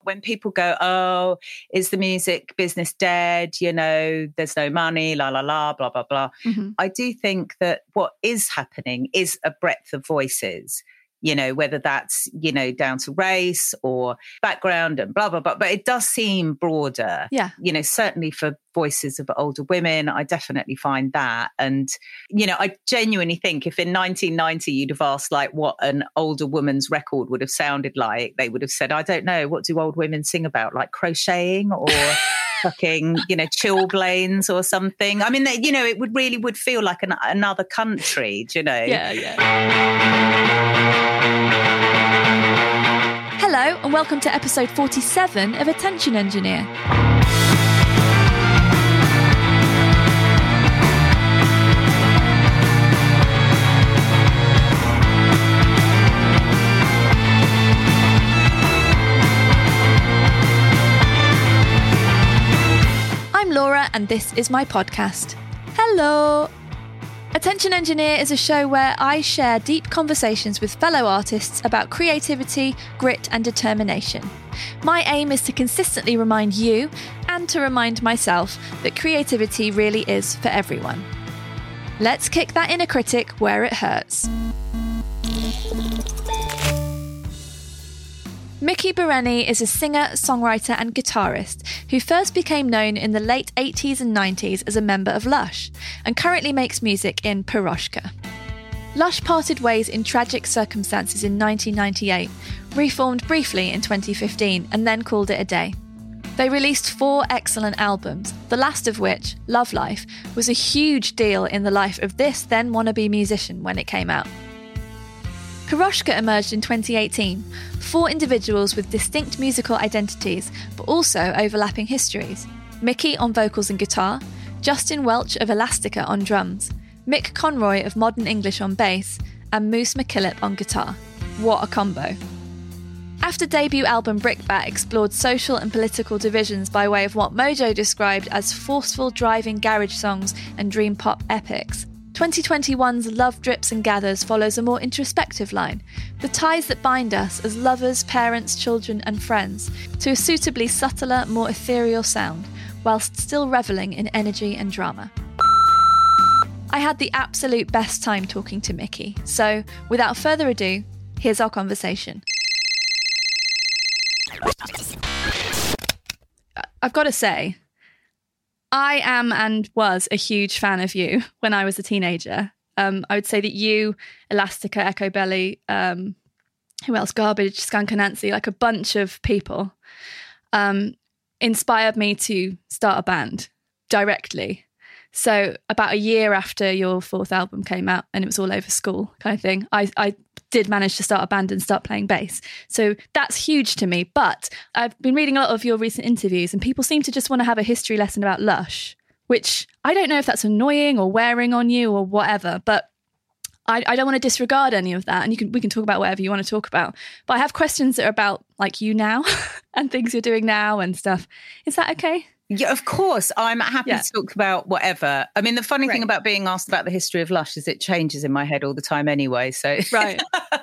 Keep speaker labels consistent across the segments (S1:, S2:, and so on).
S1: when people go, oh, is the music business dead? There's no money, la, la, la, blah, blah, blah.
S2: Mm-hmm.
S1: I do think that what is happening is a breadth of voices, whether that's, down to race or background and blah, blah, blah. But it does seem broader.
S2: Yeah.
S1: Certainly for voices of older women, I definitely find that. And, I genuinely think if in 1990 you'd have asked like what an older woman's record would have sounded like, they would have said, I don't know, what do old women sing about? Like crocheting or fucking, chilblains or something. I mean, it would feel like another country, do you know?
S2: Yeah. Hello and welcome to episode 47 of Attention Engineer. I'm Laura and this is my podcast. Hello! Attention Engineer is a show where I share deep conversations with fellow artists about creativity, grit and determination. My aim is to consistently remind you, and to remind myself, that creativity really is for everyone. Let's kick that inner critic where it hurts. Miki Berenyi is a singer, songwriter and guitarist who first became known in the late 80s and 90s as a member of Lush and currently makes music in Piroshka. Lush parted ways in tragic circumstances in 1998, reformed briefly in 2015 and then called it a day. They released 4 excellent albums, the last of which, Love Life, was a huge deal in the life of this then wannabe musician when it came out. Piroshka emerged in 2018, 4 individuals with distinct musical identities, but also overlapping histories. Miki on vocals and guitar, Justin Welch of Elastica on drums, Mick Conroy of Modern English on bass, and Moose McKillop on guitar. What a combo. After debut album Brickbat explored social and political divisions by way of what Mojo described as forceful driving garage songs and dream pop epics, 2021's Love Drips and Gathers follows a more introspective line, the ties that bind us as lovers, parents, children and friends, to a suitably subtler, more ethereal sound, whilst still revelling in energy and drama. I had the absolute best time talking to Miki, so without further ado, here's our conversation. I've got to say, I am and was a huge fan of you when I was a teenager. I would say that you, Elastica, Echo Belly, who else? Garbage, Skunk Anansi, like a bunch of people, inspired me to start a band directly. So about a year after your 4th album came out and it was all over school kind of thing, I did manage to start a band and start playing bass. So that's huge to me. But I've been reading a lot of your recent interviews and people seem to just want to have a history lesson about Lush, which I don't know if that's annoying or wearing on you or whatever, but I don't want to disregard any of that. And we can talk about whatever you want to talk about. But I have questions that are about like you now and things you're doing now and stuff. Is that okay?
S1: Yeah, of course. I'm happy to talk about whatever. I mean, the funny thing about being asked about the history of Lush is it changes in my head all the time anyway. So
S2: right.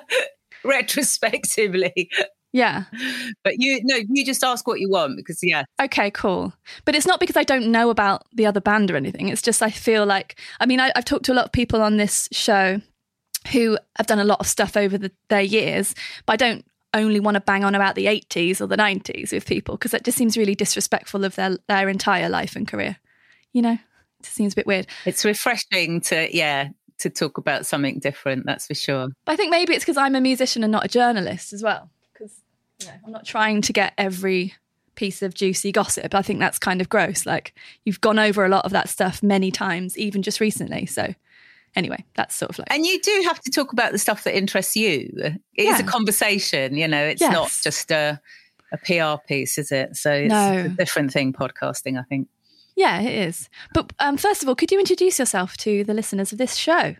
S1: Retrospectively.
S2: Yeah.
S1: But you just ask what you want because,
S2: Okay, cool. But it's not because I don't know about the other band or anything. It's just I feel like, I mean, I've talked to a lot of people on this show who have done a lot of stuff over their years, but I don't only want to bang on about the 80s or the 90s with people because that just seems really disrespectful of their entire life and career. It just seems a bit weird.
S1: It's refreshing to talk about something different, that's for sure.
S2: But I think maybe it's because I'm a musician and not a journalist as well, because I'm not trying to get every piece of juicy gossip. I think that's kind of gross. Like, you've gone over a lot of that stuff many times, even just recently. So anyway, that's sort of like...
S1: And you do have to talk about the stuff that interests you. It is a conversation, it's not just a PR piece, is it? So it's a different thing, podcasting, I think.
S2: Yeah, it is. But first of all, could you introduce yourself to the listeners of this show?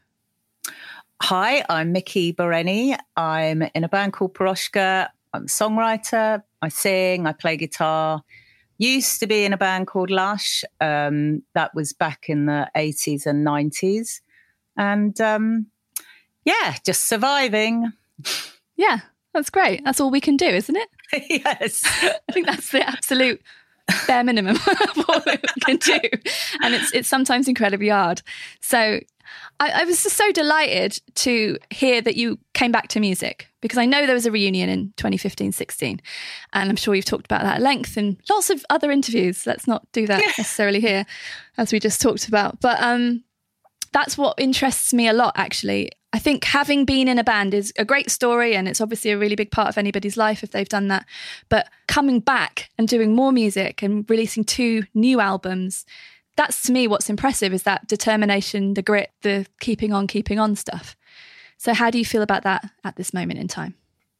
S1: Hi, I'm Miki Berenyi. I'm in a band called Piroshka. I'm a songwriter. I sing, I play guitar. Used to be in a band called Lush. That was back in the 80s and 90s. And just surviving.
S2: Yeah, That's great. That's all we can do, isn't it?
S1: Yes.
S2: I think that's the absolute bare minimum of what we can do. And it's sometimes incredibly hard. So I was just so delighted to hear that you came back to music, because I know there was a reunion in 2015-16, and I'm sure you've talked about that at length in lots of other interviews. Let's not do that necessarily here, as we just talked about. But that's what interests me a lot, actually. I think having been in a band is a great story, and it's obviously a really big part of anybody's life if they've done that. But coming back and doing more music and releasing 2 new albums, that's to me what's impressive, is that determination, the grit, the keeping on stuff. So how do you feel about that at this moment in time?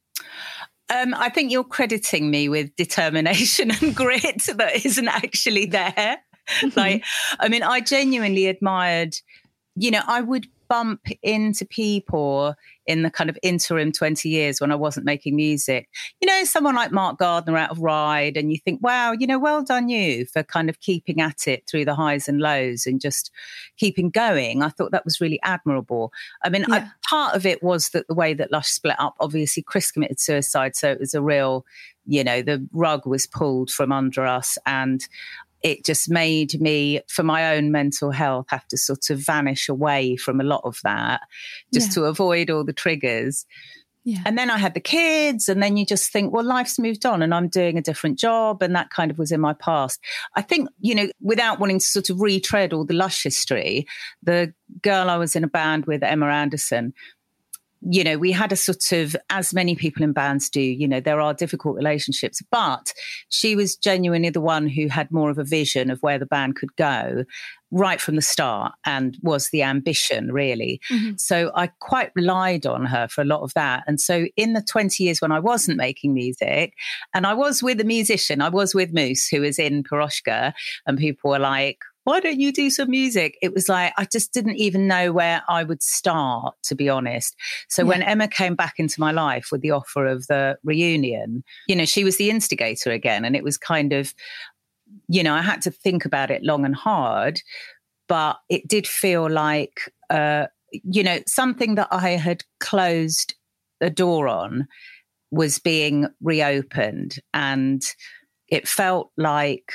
S1: I think you're crediting me with determination and grit that isn't actually there. Like, I mean, I genuinely admired, I would bump into people in the kind of interim 20 years when I wasn't making music. Someone like Mark Gardner out of Ride, and you think, wow, well done you for kind of keeping at it through the highs and lows and just keeping going. I thought that was really admirable. I mean, part of it was that the way that Lush split up, obviously Chris committed suicide, so it was a real, the rug was pulled from under us, and it just made me, for my own mental health, have to sort of vanish away from a lot of that just to avoid all the triggers. Yeah. And then I had the kids, and then you just think, well, life's moved on and I'm doing a different job. And that kind of was in my past. I think, without wanting to sort of retread all the Lush history, the girl I was in a band with, Emma Anderson, we had a sort of, as many people in bands do, there are difficult relationships, but she was genuinely the one who had more of a vision of where the band could go right from the start, and was the ambition, really. Mm-hmm. So I quite relied on her for a lot of that. And so in the 20 years when I wasn't making music, and I was with a musician, I was with Moose, who was in Piroshka, and people were like, why don't you do some music? It was like, I just didn't even know where I would start, to be honest. So when Emma came back into my life with the offer of the reunion, she was the instigator again. And it was kind of, I had to think about it long and hard, but it did feel like, something that I had closed a door on was being reopened. And it felt like,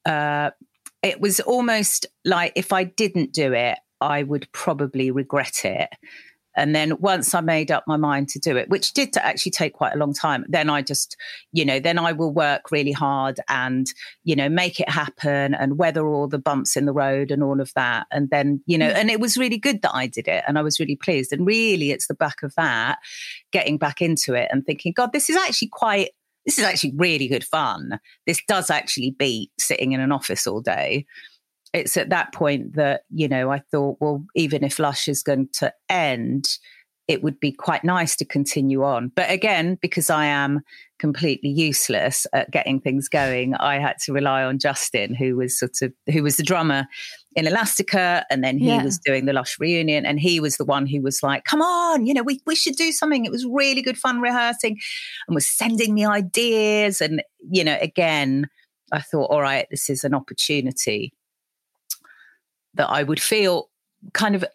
S1: it was almost like if I didn't do it, I would probably regret it. And then once I made up my mind to do it, which did to actually take quite a long time, then I just, then I will work really hard and, make it happen and weather all the bumps in the road and all of that. And then, and it was really good that I did it, and I was really pleased. And really, it's the back of that, getting back into it and thinking, God, this is actually really good fun. This does actually beat sitting in an office all day. It's at that point that, I thought, well, even if Lush is going to end, it would be quite nice to continue on. But again, because I am completely useless at getting things going, I had to rely on Justin, who was the drummer in Elastica, and then he was doing the Lush reunion, and he was the one who was like, come on, we should do something. It was really good fun rehearsing, and was sending me ideas. And, again, I thought, all right, this is an opportunity that I would feel kind of,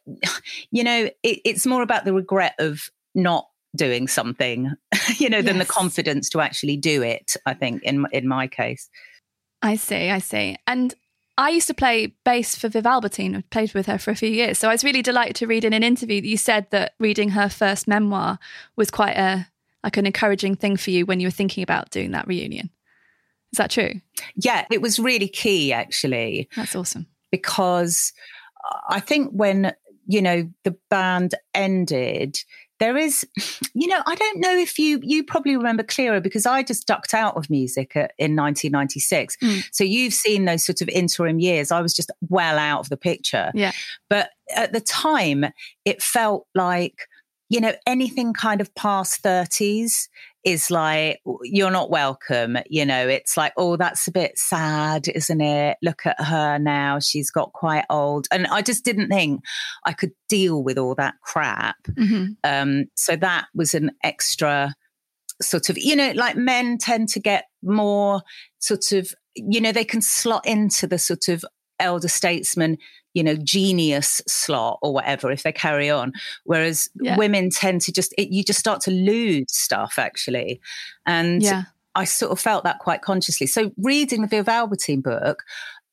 S1: it's more about the regret of not doing something, than the confidence to actually do it, I think, in my case.
S2: I see. And I used to play bass for Viv Albertine. I played with her for a few years. So I was really delighted to read in an interview that you said that reading her first memoir was quite an encouraging thing for you when you were thinking about doing that reunion. Is that true?
S1: Yeah, it was really key, actually.
S2: That's awesome.
S1: Because I think when, the band ended, there is, I don't know if you probably remember clearer, because I just ducked out of music in 1996. So you've seen those sort of interim years. I was just well out of the picture. Yeah. But at the time, it felt like, anything kind of past 30s is like, you're not welcome. It's like, oh, that's a bit sad, isn't it? Look at her now. She's got quite old. And I just didn't think I could deal with all that crap. Mm-hmm. So that was an extra sort of, like men tend to get more sort of, they can slot into the sort of elder statesman, genius slot or whatever if they carry on. Whereas women tend to you just start to lose stuff, actually. And I sort of felt that quite consciously. So reading the Viv Albertine book,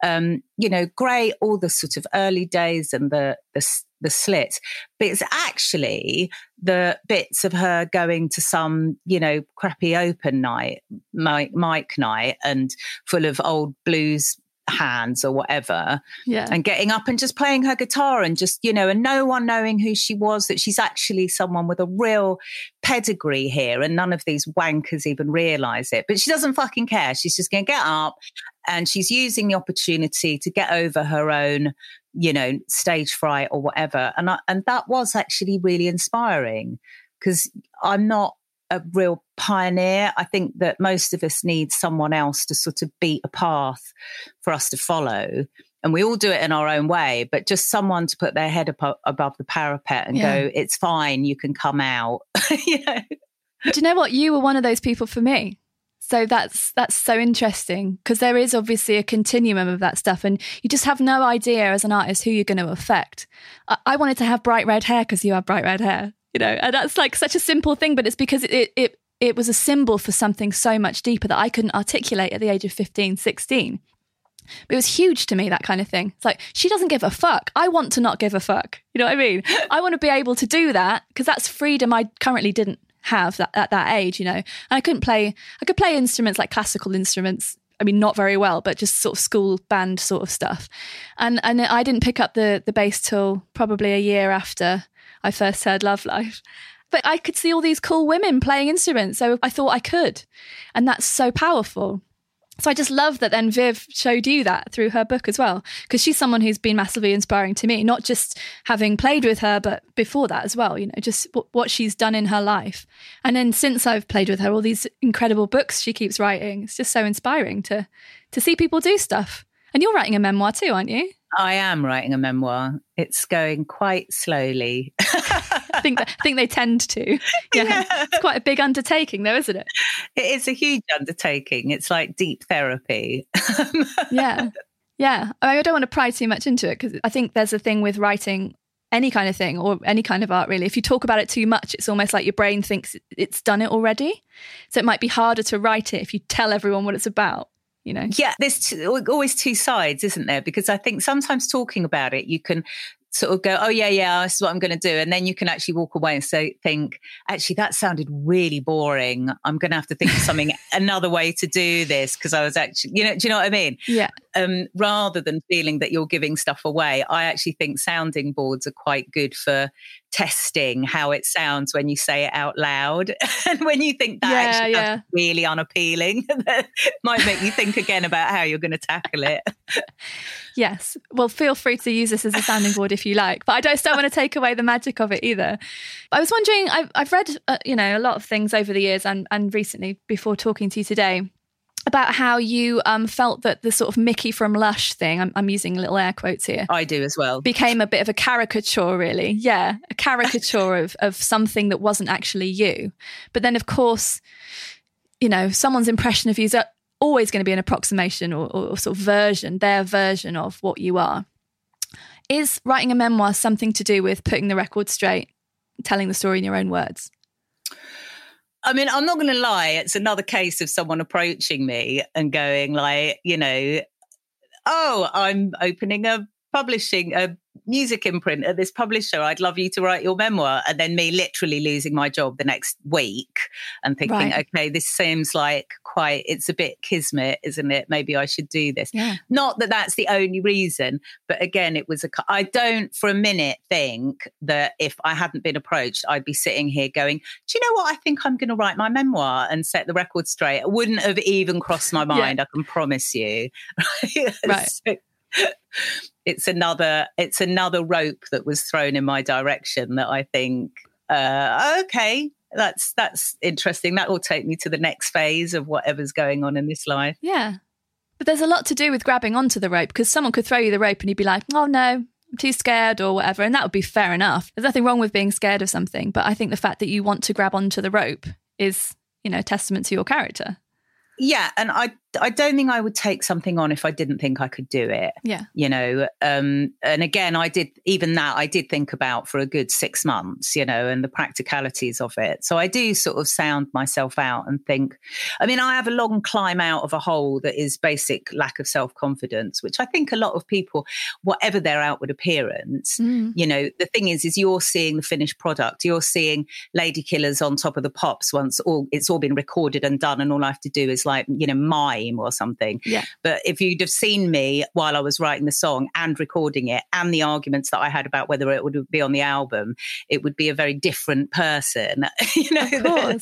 S1: great, all the sort of early days and the slit, but it's actually the bits of her going to some, crappy open night, mic night, and full of old blues hands or whatever, and getting up and just playing her guitar and just, and no one knowing who she was, that she's actually someone with a real pedigree here, and none of these wankers even realise it. But she doesn't fucking care. She's just going to get up, and she's using the opportunity to get over her own, stage fright or whatever. And that was actually really inspiring, because I'm not a real pioneer. I think that most of us need someone else to sort of beat a path for us to follow. And we all do it in our own way, but just someone to put their head above the parapet and go, it's fine, you can come out.
S2: Do you know what? You were one of those people for me. So that's so interesting, because there is obviously a continuum of that stuff, and you just have no idea as an artist who you're going to affect. I wanted to have bright red hair because you have bright red hair. And that's like such a simple thing, but it's because it was a symbol for something so much deeper that I couldn't articulate at the age of 15, 16. But it was huge to me, that kind of thing. It's like, she doesn't give a fuck. I want to not give a fuck. You know what I mean? I want to be able to do that, because that's freedom I currently didn't have at that age, And I could play instruments like classical instruments. I mean, not very well, but just sort of school band sort of stuff. And I didn't pick up the bass till probably a year after I first heard Love Life. But I could see all these cool women playing instruments, so I thought I could. And that's so powerful. So I just love that then Viv showed you that through her book as well, because she's someone who's been massively inspiring to me, not just having played with her, but before that as well, just what she's done in her life. And then since I've played with her, all these incredible books she keeps writing, it's just so inspiring to see people do stuff. And you're writing a memoir too, aren't you?
S1: I am writing a memoir. It's going quite slowly.
S2: I think they tend to. Yeah. It's quite a big undertaking though, isn't it?
S1: It is a huge undertaking. It's like deep therapy.
S2: Yeah. I don't want to pry too much into it, because I think there's a thing with writing any kind of thing or any kind of art, really. If you talk about it too much, it's almost like your brain thinks it's done it already. So it might be harder to write it if you tell everyone what it's about.
S1: Yeah, there's always two sides, isn't there? Because I think sometimes talking about it, you can sort of go, oh yeah, this is what I'm going to do. And then you can actually walk away and think, actually, that sounded really boring. I'm going to have to think of another way to do this, because I was actually, do you know what I mean?
S2: Yeah.
S1: Rather than feeling that you're giving stuff away, I actually think sounding boards are quite good for testing how it sounds when you say it out loud. And when you think that's really unappealing, that might make you think again about how you're going to tackle it.
S2: Yes. Well, feel free to use this as a sounding board if you like, but I don't want to take away the magic of it either. I was wondering, I've read, a lot of things over the years and recently before talking to you today about how you felt that the sort of Mickey from Lush thing, I'm using little air quotes here.
S1: I do as well.
S2: Became a bit of a caricature, really. Yeah, a caricature of something that wasn't actually you. But then, of course, someone's impression of you is always going to be an approximation or sort of their version of what you are. Is writing a memoir something to do with putting the record straight, telling the story in your own words?
S1: I mean, I'm not going to lie. It's another case of someone approaching me and going like, oh, I'm opening a music imprint at this publisher. I'd love you to write your memoir. And then me literally losing my job the next week and thinking, okay, this seems like it's a bit kismet, isn't it? Maybe I should do this.
S2: Yeah.
S1: Not that that's the only reason, but again, I don't for a minute think that if I hadn't been approached, I'd be sitting here going, do you know what? I think I'm going to write my memoir and set the record straight. It wouldn't have even crossed my mind. I can promise you.
S2: Right.
S1: So, it's another rope that was thrown in my direction that I think, okay, that's interesting. That will take me to the next phase of whatever's going on in this life.
S2: Yeah. But there's a lot to do with grabbing onto the rope, because someone could throw you the rope and you'd be like, oh no, I'm too scared or whatever. And that would be fair enough. There's nothing wrong with being scared of something. But I think the fact that you want to grab onto the rope is, testament to your character.
S1: Yeah. And I I don't think I would take something on if I didn't think I could do it.
S2: Yeah.
S1: You know, and again, I did think about for a good 6 months, you know, and the practicalities of it. So I do sort of sound myself out and think, I mean, I have a long climb out of a hole that is basic lack of self-confidence, which I think a lot of people, whatever their outward appearance, you know, the thing is you're seeing the finished product. You're seeing Lady Killers on Top of the Pops once it's all been recorded and done, and all I have to do is like, you know, mime or something.
S2: Yeah.
S1: But if you'd have seen me while I was writing the song and recording it, and the arguments that I had about whether it would be on the album, it would be a very different person, you know,
S2: of course.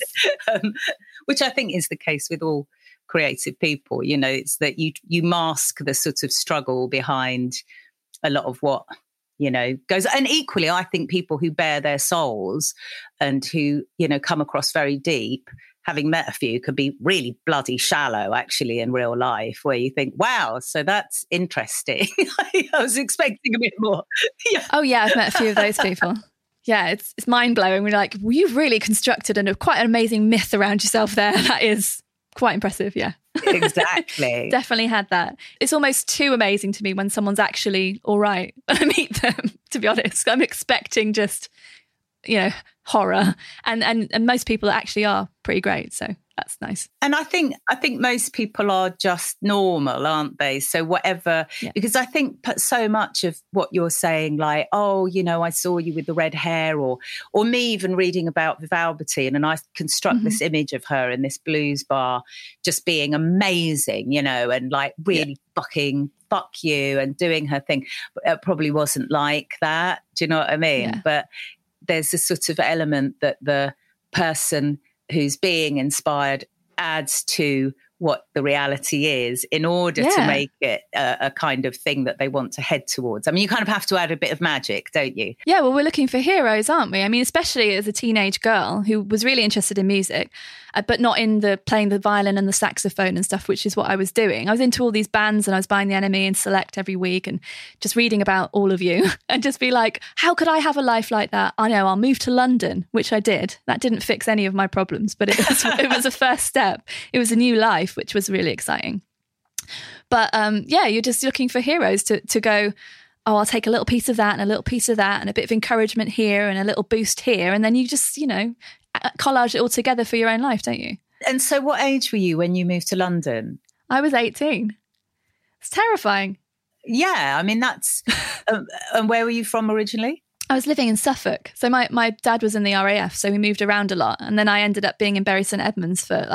S1: Which I think is the case with all creative people. You know, it's that you mask the sort of struggle behind a lot of what, you know, goes. And equally, I think people who bare their souls and who, you know, come across very deep, having met a few, can be really bloody shallow actually in real life, where you think, wow, so that's interesting. I was expecting a bit more.
S2: Yeah. Oh yeah, I've met a few of those people. Yeah, it's mind-blowing. We're like, well, you've really constructed quite an amazing myth around yourself there. That is quite impressive, yeah.
S1: Exactly.
S2: Definitely had that. It's almost too amazing to me when someone's actually all right when I meet them, to be honest. I'm expecting just, you know, horror, and most people actually are pretty great, so that's nice.
S1: And I think most people are just normal, aren't they? So whatever, because I think so much of what you're saying, like, oh, you know, I saw you with the red hair, or me even reading about Viv Albertine, and I construct this image of her in this blues bar just being amazing, you know, and like really fucking fuck you and doing her thing. But it probably wasn't like that. Do you know what I mean?
S2: Yeah.
S1: But there's a sort of element that the person who's being inspired adds to what the reality is in order to make it a kind of thing that they want to head towards. I mean, you kind of have to add a bit of magic, don't you?
S2: Yeah, well, we're looking for heroes, aren't we? I mean, especially as a teenage girl who was really interested in music, but not in the playing the violin and the saxophone and stuff, which is what I was doing. I was into all these bands, and I was buying the NME and Select every week and just reading about all of you and just be like, how could I have a life like that? I know, I'll move to London, which I did. That didn't fix any of my problems, but it was a first step. It was a new life, which was really exciting. But you're just looking for heroes to go, oh, I'll take a little piece of that and a little piece of that and a bit of encouragement here and a little boost here. And then you just, you know, collage it all together for your own life, don't you?
S1: And so what age were you when you moved to London?
S2: I was 18. It's terrifying.
S1: Yeah, I mean, that's... and where were you from originally?
S2: I was living in Suffolk. So my dad was in the RAF, so we moved around a lot. And then I ended up being in Bury St Edmunds for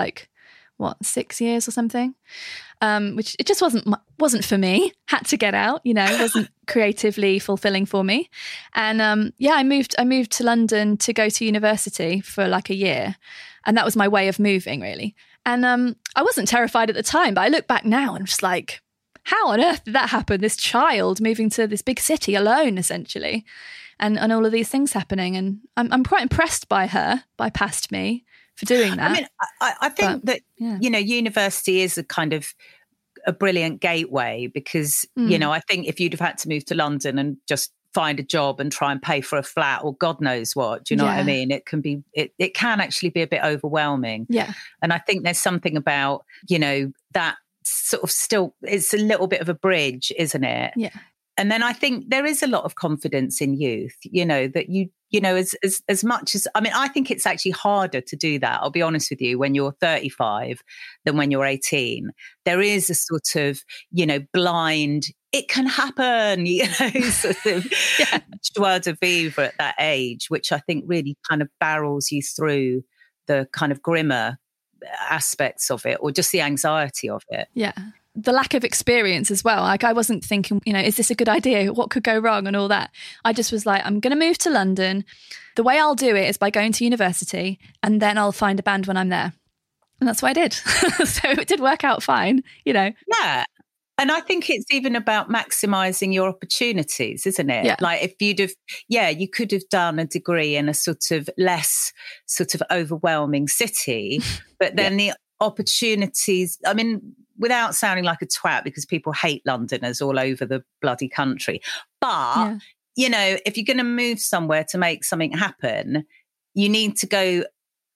S2: 6 years or something, which it just wasn't for me. Had to get out, you know, it wasn't creatively fulfilling for me. And I moved to London to go to university for like a year, and that was my way of moving, really. And I wasn't terrified at the time, but I look back now and I'm just like, how on earth did that happen? This child moving to this big city alone, essentially, and all of these things happening. And I'm quite impressed by her, by past me, for doing that.
S1: I mean, I think that, you know, university is a kind of a brilliant gateway because, you know, I think if you'd have had to move to London and just find a job and try and pay for a flat or God knows what, do you know what I mean? It can actually be a bit overwhelming.
S2: Yeah.
S1: And I think there's something about, you know, that sort of still, it's a little bit of a bridge, isn't it?
S2: Yeah.
S1: And then I think there is a lot of confidence in youth, you know, that you know, as much as, I mean, I think it's actually harder to do that. I'll be honest with you, when you're 35 than when you're 18, there is a sort of, you know, blind, it can happen, you know, sort of joie de vivre at that age, which I think really kind of barrels you through the kind of grimmer aspects of it, or just the anxiety of it.
S2: Yeah. The lack of experience as well. Like, I wasn't thinking, you know, is this a good idea? What could go wrong and all that? I just was like, I'm going to move to London. The way I'll do it is by going to university, and then I'll find a band when I'm there. And that's what I did. So it did work out fine, you know.
S1: Yeah. And I think it's even about maximising your opportunities, isn't it?
S2: Yeah.
S1: Like if you'd have, you could have done a degree in a sort of less sort of overwhelming city, but then the opportunities, I mean, without sounding like a twat, because people hate Londoners all over the bloody country. But, you know, if you're going to move somewhere to make something happen, you need to go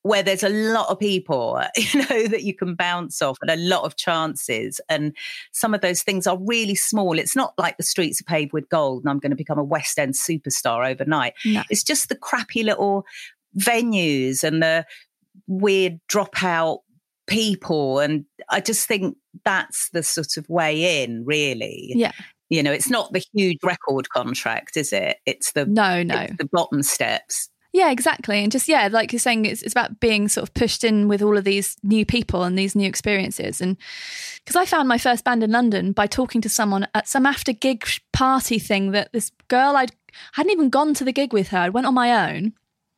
S1: where there's a lot of people, that you can bounce off and a lot of chances. And some of those things are really small. It's not like the streets are paved with gold and I'm going to become a West End superstar overnight.
S2: No.
S1: It's just the crappy little venues and the weird dropout people. And I just think that's the sort of way in, really.
S2: Yeah.
S1: It's not the huge record contract, is it? It's the it's the bottom steps.
S2: Yeah, exactly. And just, like you're saying, it's about being sort of pushed in with all of these new people and these new experiences. And because I found my first band in London by talking to someone at some after gig party thing, that this girl, I hadn't even gone to the gig with her. I went on my own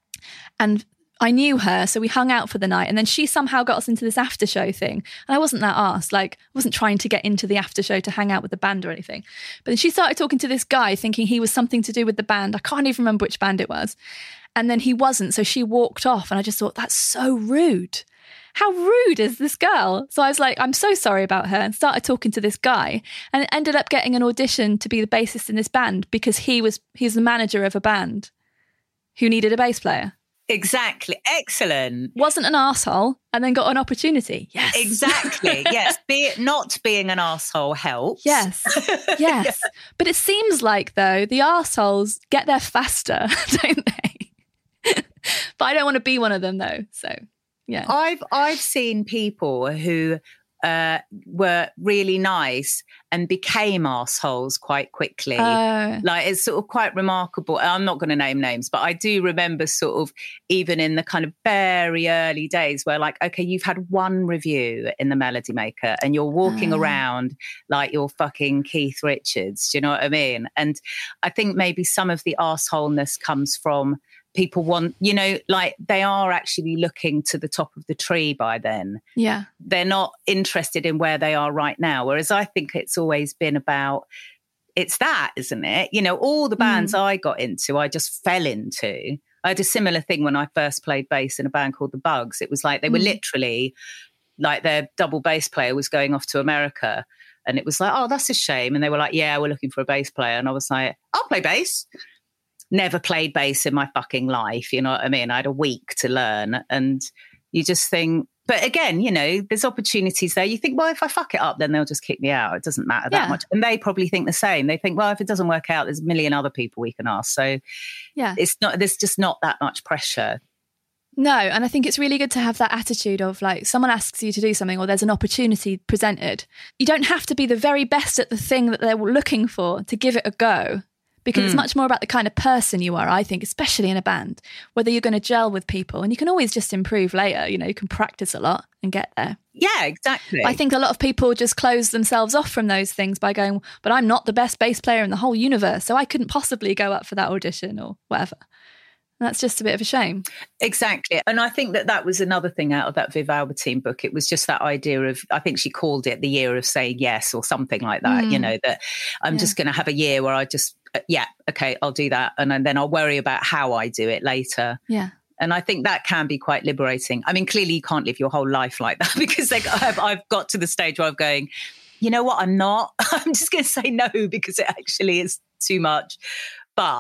S2: and I knew her, so we hung out for the night, and then she somehow got us into this after show thing. And I wasn't that arsed, I wasn't trying to get into the after show to hang out with the band or anything. But then she started talking to this guy thinking he was something to do with the band. I can't even remember which band it was. And then he wasn't, so she walked off, and I just thought, that's so rude. How rude is this girl? So I was like, I'm so sorry about her, and started talking to this guy, and ended up getting an audition to be the bassist in this band because he's the manager of a band who needed a bass player.
S1: Exactly. Excellent.
S2: Wasn't an arsehole and then got an opportunity. Yes.
S1: Exactly. Yes. Not being an arsehole helps.
S2: Yes. Yes. Yeah. But it seems like, though, the arseholes get there faster, don't they? But I don't want to be one of them, though. So, yeah.
S1: I've seen people who were really nice and became arseholes quite quickly. It's sort of quite remarkable. I'm not going to name names, but I do remember sort of even in the kind of very early days where okay, you've had one review in the Melody Maker and you're walking around like you're fucking Keith Richards. Do you know what I mean? And I think maybe some of the arseholeness comes from people they are actually looking to the top of the tree by then.
S2: Yeah.
S1: They're not interested in where they are right now. Whereas I think it's always been about, it's that, isn't it? All the bands I got into, I just fell into. I had a similar thing when I first played bass in a band called The Bugs. It was like they were literally like their double bass player was going off to America. And it was like, oh, that's a shame. And they were like, yeah, we're looking for a bass player. And I was like, I'll play bass. Never played bass in my fucking life. You know what I mean? I had a week to learn. And you just think, but again, there's opportunities there. You think, well, if I fuck it up, then they'll just kick me out. It doesn't matter that much. And they probably think the same. They think, well, if it doesn't work out, there's a million other people we can ask. So there's just not that much pressure.
S2: No, and I think it's really good to have that attitude of someone asks you to do something or there's an opportunity presented. You don't have to be the very best at the thing that they're looking for to give it a go. Because it's much more about the kind of person you are, I think, especially in a band, whether you're going to gel with people. And you can always just improve later. You can practice a lot and get there.
S1: Yeah, exactly.
S2: I think a lot of people just close themselves off from those things by going, but I'm not the best bass player in the whole universe, so I couldn't possibly go up for that audition or whatever. And that's just a bit of a shame.
S1: Exactly. And I think that was another thing out of that Viv Albertine book. It was just that idea of, I think she called it the year of saying yes or something like that, that I'm just going to have a year where I just, okay, I'll do that. And then I'll worry about how I do it later.
S2: Yeah.
S1: And I think that can be quite liberating. I mean, clearly you can't live your whole life like that because I've got to the stage where I'm going, you know what, I'm not. I'm just going to say no because it actually is too much. But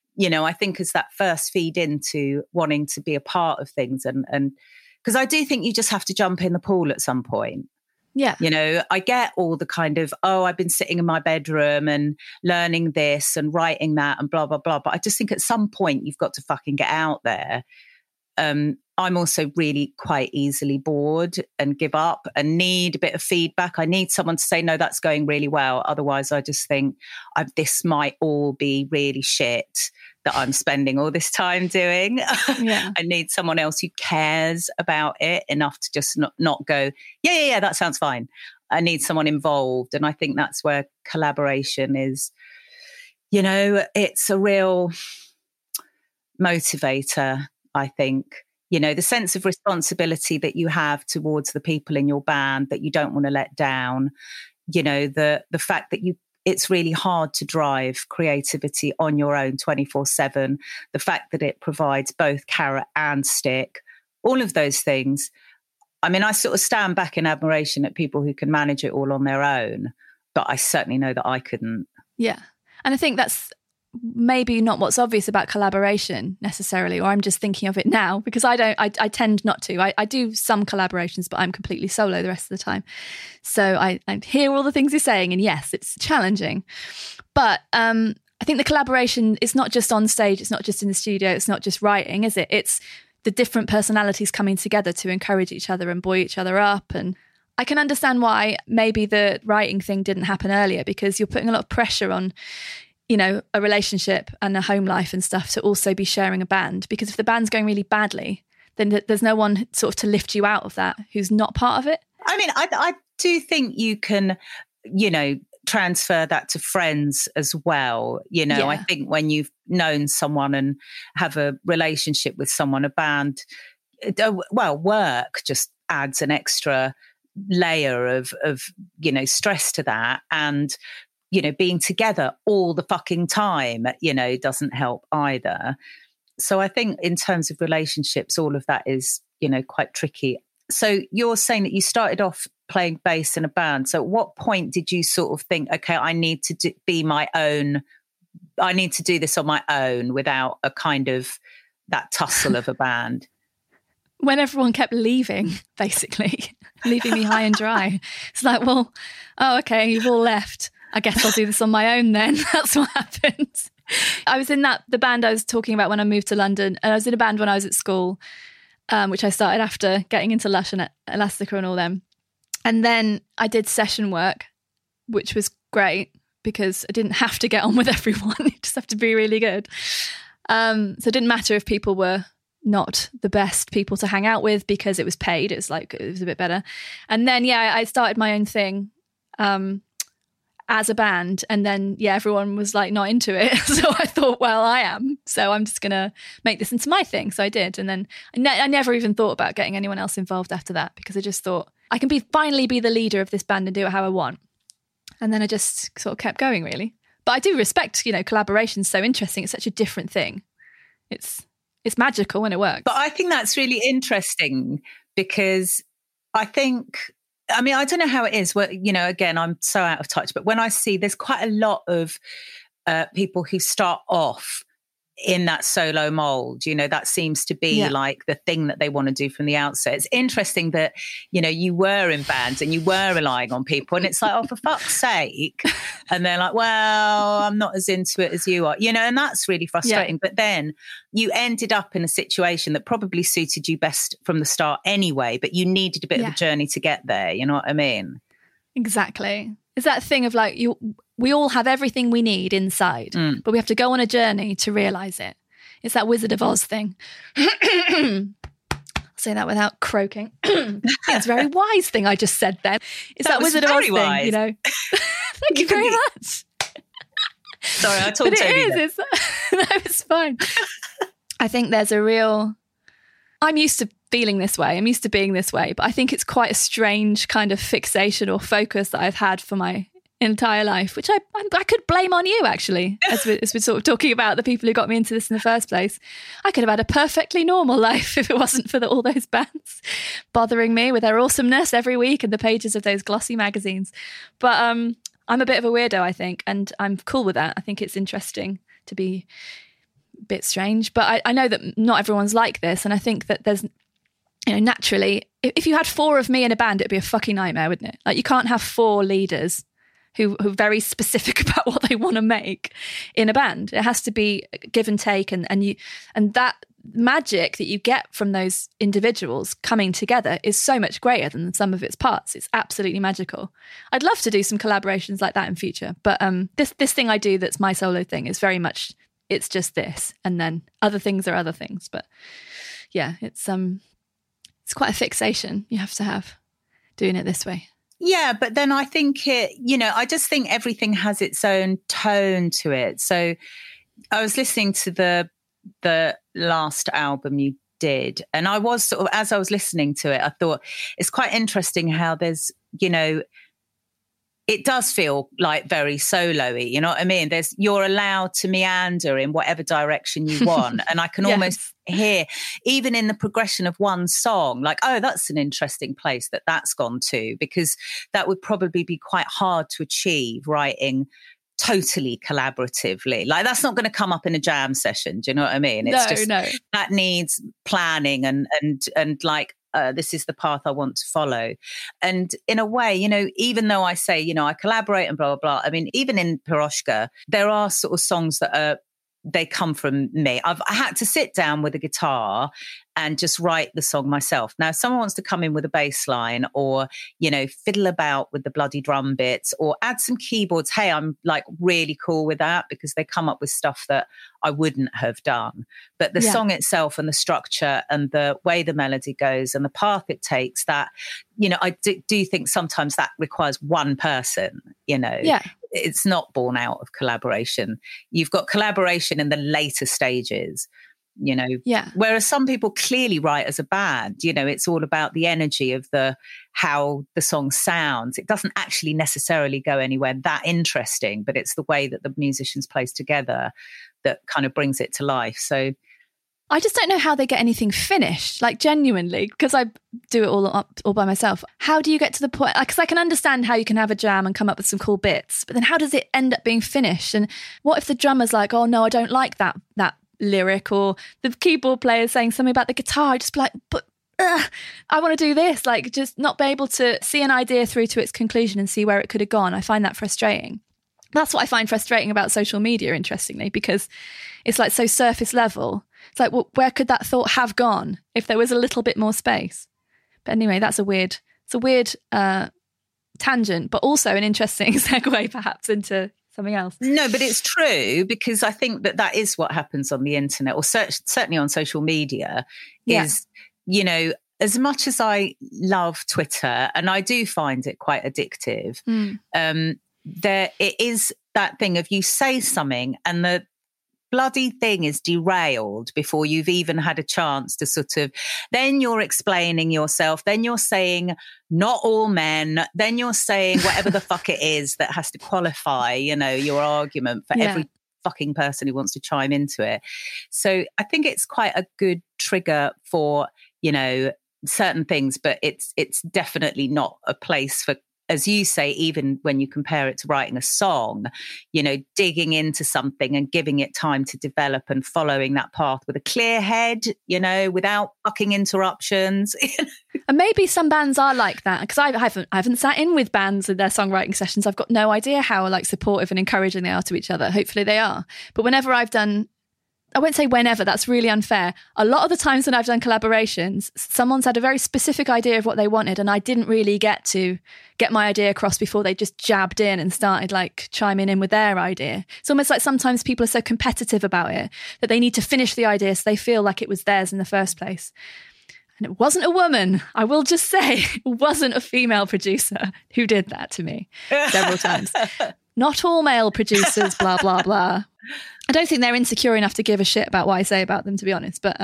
S1: I think as that first feed into wanting to be a part of things and because I do think you just have to jump in the pool at some point.
S2: Yeah.
S1: I get all the kind of, I've been sitting in my bedroom and learning this and writing that and blah, blah, blah. But I just think at some point you've got to fucking get out there. I'm also really quite easily bored and give up and need a bit of feedback. I need someone to say, no, that's going really well. Otherwise, I just think this might all be really shit that I'm spending all this time doing.
S2: Yeah.
S1: I need someone else who cares about it enough to just not go, yeah, that sounds fine. I need someone involved. And I think that's where collaboration is, it's a real motivator, I think. The sense of responsibility that you have towards the people in your band that you don't want to let down, the fact that it's really hard to drive creativity on your own 24/7, the fact that it provides both carrot and stick, all of those things. I mean, I sort of stand back in admiration at people who can manage it all on their own, but I certainly know that I couldn't.
S2: Yeah. And I think that's maybe not what's obvious about collaboration necessarily, or I'm just thinking of it now because I tend not to. I do some collaborations, but I'm completely solo the rest of the time. So I hear all the things you're saying, and yes, it's challenging. But I think the collaboration is not just on stage, it's not just in the studio, it's not just writing, is it? It's the different personalities coming together to encourage each other and buoy each other up. And I can understand why maybe the writing thing didn't happen earlier, because you're putting a lot of pressure on, you know, a relationship and a home life and stuff to also be sharing a band. Because if the band's going really badly, then there's no one sort of to lift you out of that who's not part of it.
S1: I mean, I do think you can, you know, transfer that to friends as well. You know,
S2: Yeah.
S1: I think when you've known someone and have a relationship with someone, a band, work just adds an extra layer of, you know, stress to that. And, you know, being together all the fucking time, you know, doesn't help either. So I think in terms of relationships, all of that is, you know, quite tricky. So you're saying that you started off playing bass in a band. So at what point did you sort of think, okay, I need to be my own, I need to do this on my own without a kind of that tussle of a band?
S2: When everyone kept leaving, basically, leaving me high and dry. It's like, well, oh, okay, you've all left. I guess I'll do this on my own then. That's what happened. I was in the band I was talking about when I moved to London, and I was in a band when I was at school, which I started after getting into Lush and Elastica and all them. And then I did session work, which was great because I didn't have to get on with everyone. You just have to be really good. So it didn't matter if people were not the best people to hang out with because it was paid. It was a bit better. And then, I started my own thing as a band. And then, everyone was like not into it. So I thought, well, I am. So I'm just going to make this into my thing. So I did. And then I never even thought about getting anyone else involved after that, because I just thought I can finally be the leader of this band and do it how I want. And then I just sort of kept going, really. But I do respect, you know, collaboration's so interesting. It's such a different thing. It's magical when it works.
S1: But I think that's really interesting because I don't know how it is. Well, you know, again, I'm so out of touch, but when I see there's quite a lot of people who start off in that solo mold, you know, that seems to be like the thing that they want to do from the outset. It's interesting that, you know, you were in bands and you were relying on people, and it's like, oh, for fuck's sake. And they're like, well, I'm not as into it as you are, you know, and that's really frustrating. But then you ended up in a situation that probably suited you best from the start anyway, but you needed a bit of a journey to get there. You know what I mean?
S2: Exactly. It's that thing of like, we all have everything we need inside, but we have to go on a journey to realise it. It's that Wizard of Oz thing. I'll say that without croaking. That's a very wise thing I just said then. It's that Wizard of Oz thing, you know. Thank you very much.
S1: Sorry, I talked
S2: but
S1: over you.
S2: It is. No, it's fine. I think there's I'm used to feeling this way. I'm used to being this way, but I think it's quite a strange kind of fixation or focus that I've had for my entire life, which I could blame on you, actually, as we're sort of talking about the people who got me into this in the first place. I could have had a perfectly normal life if it wasn't for all those bands bothering me with their awesomeness every week and the pages of those glossy magazines. But I'm a bit of a weirdo, I think, and I'm cool with that. I think it's interesting to be a bit strange, but I know that not everyone's like this, and I think that there's, you know, naturally, if you had 4 of me in a band, it'd be a fucking nightmare, wouldn't it? Like, you can't have 4 leaders who are very specific about what they want to make in a band. It has to be give and take, and that magic that you get from those individuals coming together is so much greater than the sum of its parts. It's absolutely magical. I'd love to do some collaborations like that in future, but this thing I do that's my solo thing is very much, it's just this, and then other things are other things. But yeah, it's quite a fixation you have to have doing it this way.
S1: Yeah, but then I think I just think everything has its own tone to it. So I was listening to the last album you did, and I was sort of, as I was listening to it, I thought it's quite interesting how there's, you know, it does feel like very solo-y, you know what I mean? You're allowed to meander in whatever direction you want. And I can almost hear, even in the progression of one song, like, oh, that's an interesting place that's gone to, because that would probably be quite hard to achieve writing totally collaboratively. Like, that's not going to come up in a jam session. Do you know what I mean? It's
S2: no.
S1: That needs planning and like, this is the path I want to follow. And in a way, you know, even though I say, you know, I collaborate and blah, blah, blah. I mean, even in Piroshka, there are sort of songs that they come from me. I had to sit down with a guitar and just write the song myself. Now, if someone wants to come in with a bass line or, you know, fiddle about with the bloody drum bits or add some keyboards, hey, I'm like really cool with that, because they come up with stuff that I wouldn't have done. But the song itself and the structure and the way the melody goes and the path it takes, that, you know, I do think sometimes that requires one person, you know.
S2: Yeah.
S1: It's not born out of collaboration. You've got collaboration in the later stages, you know.
S2: Yeah.
S1: Whereas some people clearly write as a band, you know, it's all about the energy of how the song sounds. It doesn't actually necessarily go anywhere that interesting, but it's the way that the musicians place together that kind of brings it to life. So
S2: I just don't know how they get anything finished, like genuinely, because I do it all by myself. How do you get to the point? Because I can understand how you can have a jam and come up with some cool bits, but then how does it end up being finished? And what if the drummer's like, oh no, I don't like that lyric, or the keyboard player saying something about the guitar? I just be like, but I want to do this. Like, just not be able to see an idea through to its conclusion and see where it could have gone. I find that frustrating. That's what I find frustrating about social media, interestingly, because it's like so surface level. It's like, well, where could that thought have gone if there was a little bit more space? But anyway, it's a weird tangent, but also an interesting segue perhaps into something else.
S1: No, but it's true, because I think that is what happens on the internet, or certainly on social media, is, you know, as much as I love Twitter, and I do find it quite addictive, there it is that thing of you say something and the bloody thing is derailed before you've even had a chance to sort of, then you're explaining yourself, then you're saying not all men, then you're saying whatever the fuck it is that has to qualify, you know, your argument for every fucking person who wants to chime into it. So I think it's quite a good trigger for, you know, certain things, but it's definitely not a place for, as you say, even when you compare it to writing a song, you know, digging into something and giving it time to develop and following that path with a clear head, you know, without fucking interruptions.
S2: And maybe some bands are like that, because I haven't sat in with bands in their songwriting sessions. I've got no idea how like supportive and encouraging they are to each other. Hopefully they are. But whenever I've done, I won't say whenever, that's really unfair. A lot of the times when I've done collaborations, someone's had a very specific idea of what they wanted, and I didn't really get my idea across before they just jabbed in and started like chiming in with their idea. It's almost like sometimes people are so competitive about it that they need to finish the idea so they feel like it was theirs in the first place. And it wasn't a woman, I will just say, it wasn't a female producer who did that to me several times. Not all male producers, blah, blah, blah. I don't think they're insecure enough to give a shit about what I say about them, to be honest. But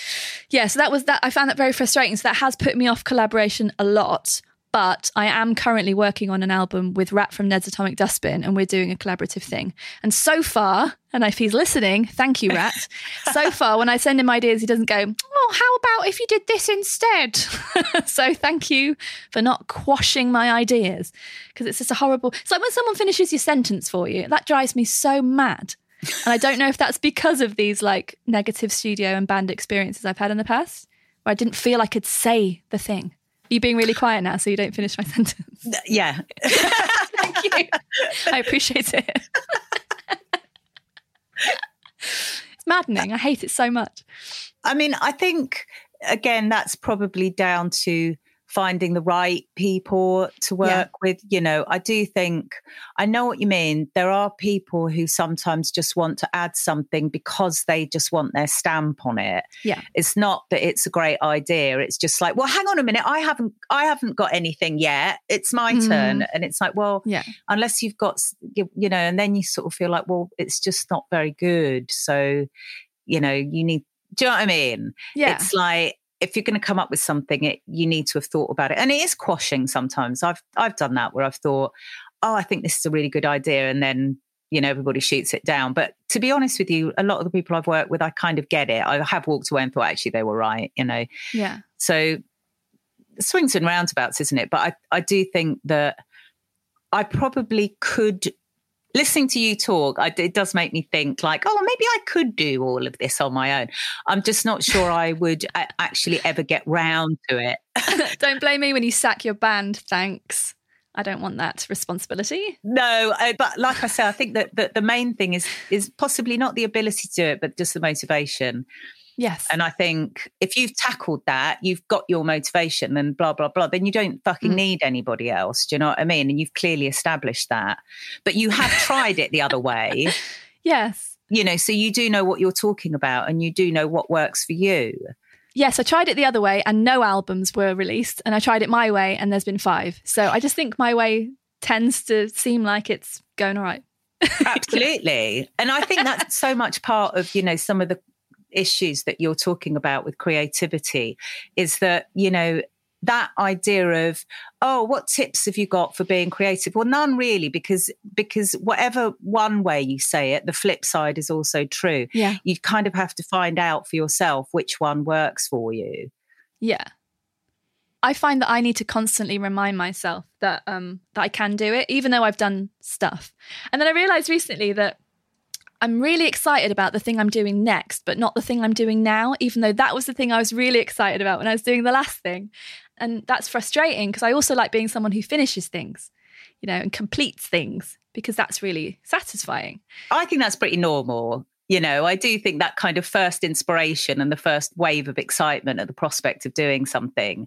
S2: so that was that. I found that very frustrating. So that has put me off collaboration a lot. But I am currently working on an album with Rat from Ned's Atomic Dustbin, and we're doing a collaborative thing. And so far, and if he's listening, thank you, Rat. So far, when I send him ideas, he doesn't go, oh, how about if you did this instead? So thank you for not quashing my ideas, because it's just a horrible... It's like when someone finishes your sentence for you, that drives me so mad. And I don't know if that's because of these like negative studio and band experiences I've had in the past, where I didn't feel I could say the thing. Are you being really quiet now so you don't finish my sentence?
S1: Yeah.
S2: Thank you. I appreciate it. It's maddening. I hate it so much.
S1: I mean, I think, again, that's probably down to finding the right people to work with. You know, I do think, I know what you mean. There are people who sometimes just want to add something because they just want their stamp on it.
S2: Yeah. It's
S1: not that it's a great idea. It's just like, well, hang on a minute. I haven't got anything yet. It's my turn. And it's like, well, unless you've got, you know, and then you sort of feel like, well, it's just not very good. So, you know, you need, do you know what I mean?
S2: Yeah.
S1: It's like, if you're going to come up with something, you need to have thought about it. And it is quashing sometimes. I've done that where I've thought, oh, I think this is a really good idea. And then, you know, everybody shoots it down. But to be honest with you, a lot of the people I've worked with, I kind of get it. I have walked away and thought, actually, they were right, you know.
S2: Yeah.
S1: So swings and roundabouts, isn't it? But I do think that I probably could Listening to you talk, it does make me think like, oh, maybe I could do all of this on my own. I'm just not sure I would actually ever get round to it.
S2: Don't blame me when you sack your band, thanks. I don't want that responsibility.
S1: No, but like I said, I think that the main thing is possibly not the ability to do it, but just the motivation.
S2: Yes.
S1: And I think if you've tackled that, you've got your motivation and blah, blah, blah, then you don't fucking need anybody else. Do you know what I mean? And you've clearly established that. But you have tried it the other way.
S2: Yes.
S1: You know, so you do know what you're talking about and you do know what works for you.
S2: Yes, I tried it the other way and no albums were released, and I tried it my way and there's been 5. So I just think my way tends to seem like it's going all right.
S1: Absolutely. And I think that's so much part of, you know, some of the issues that you're talking about with creativity is that, you know, that idea of, oh, what tips have you got for being creative? Well, none really, because whatever one way you say it, the flip side is also true.
S2: Yeah.
S1: You kind of have to find out for yourself which one works for you.
S2: Yeah. I find that I need to constantly remind myself that that I can do it, even though I've done stuff. And then I realized recently that I'm really excited about the thing I'm doing next, but not the thing I'm doing now, even though that was the thing I was really excited about when I was doing the last thing. And that's frustrating because I also like being someone who finishes things, you know, and completes things, because that's really satisfying.
S1: I think that's pretty normal. You know, I do think that kind of first inspiration and the first wave of excitement at the prospect of doing something.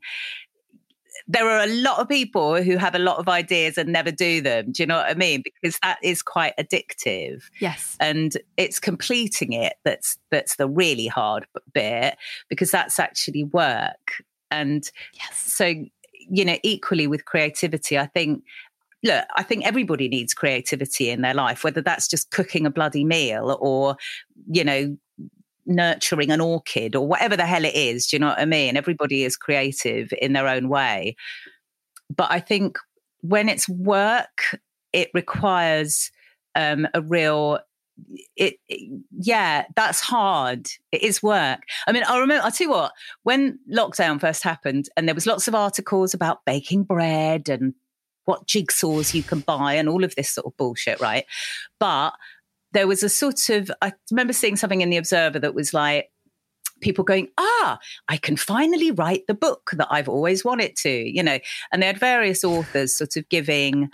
S1: There are a lot of people who have a lot of ideas and never do them. Do you know what I mean? Because that is quite addictive.
S2: Yes.
S1: And it's completing it that's the really hard bit, because that's actually work. And
S2: yes.
S1: So, you know, equally with creativity, I think everybody needs creativity in their life, whether that's just cooking a bloody meal or, you know, nurturing an orchid or whatever the hell it is. Do you know what I mean? Everybody is creative in their own way. But I think when it's work, it requires a real... that's hard. It is work. I mean, I'll tell you what, when lockdown first happened and there was lots of articles about baking bread and what jigsaws you can buy and all of this sort of bullshit, right? But there was a sort of, I remember seeing something in the Observer that was like, people going, I can finally write the book that I've always wanted to, you know, and they had various authors sort of giving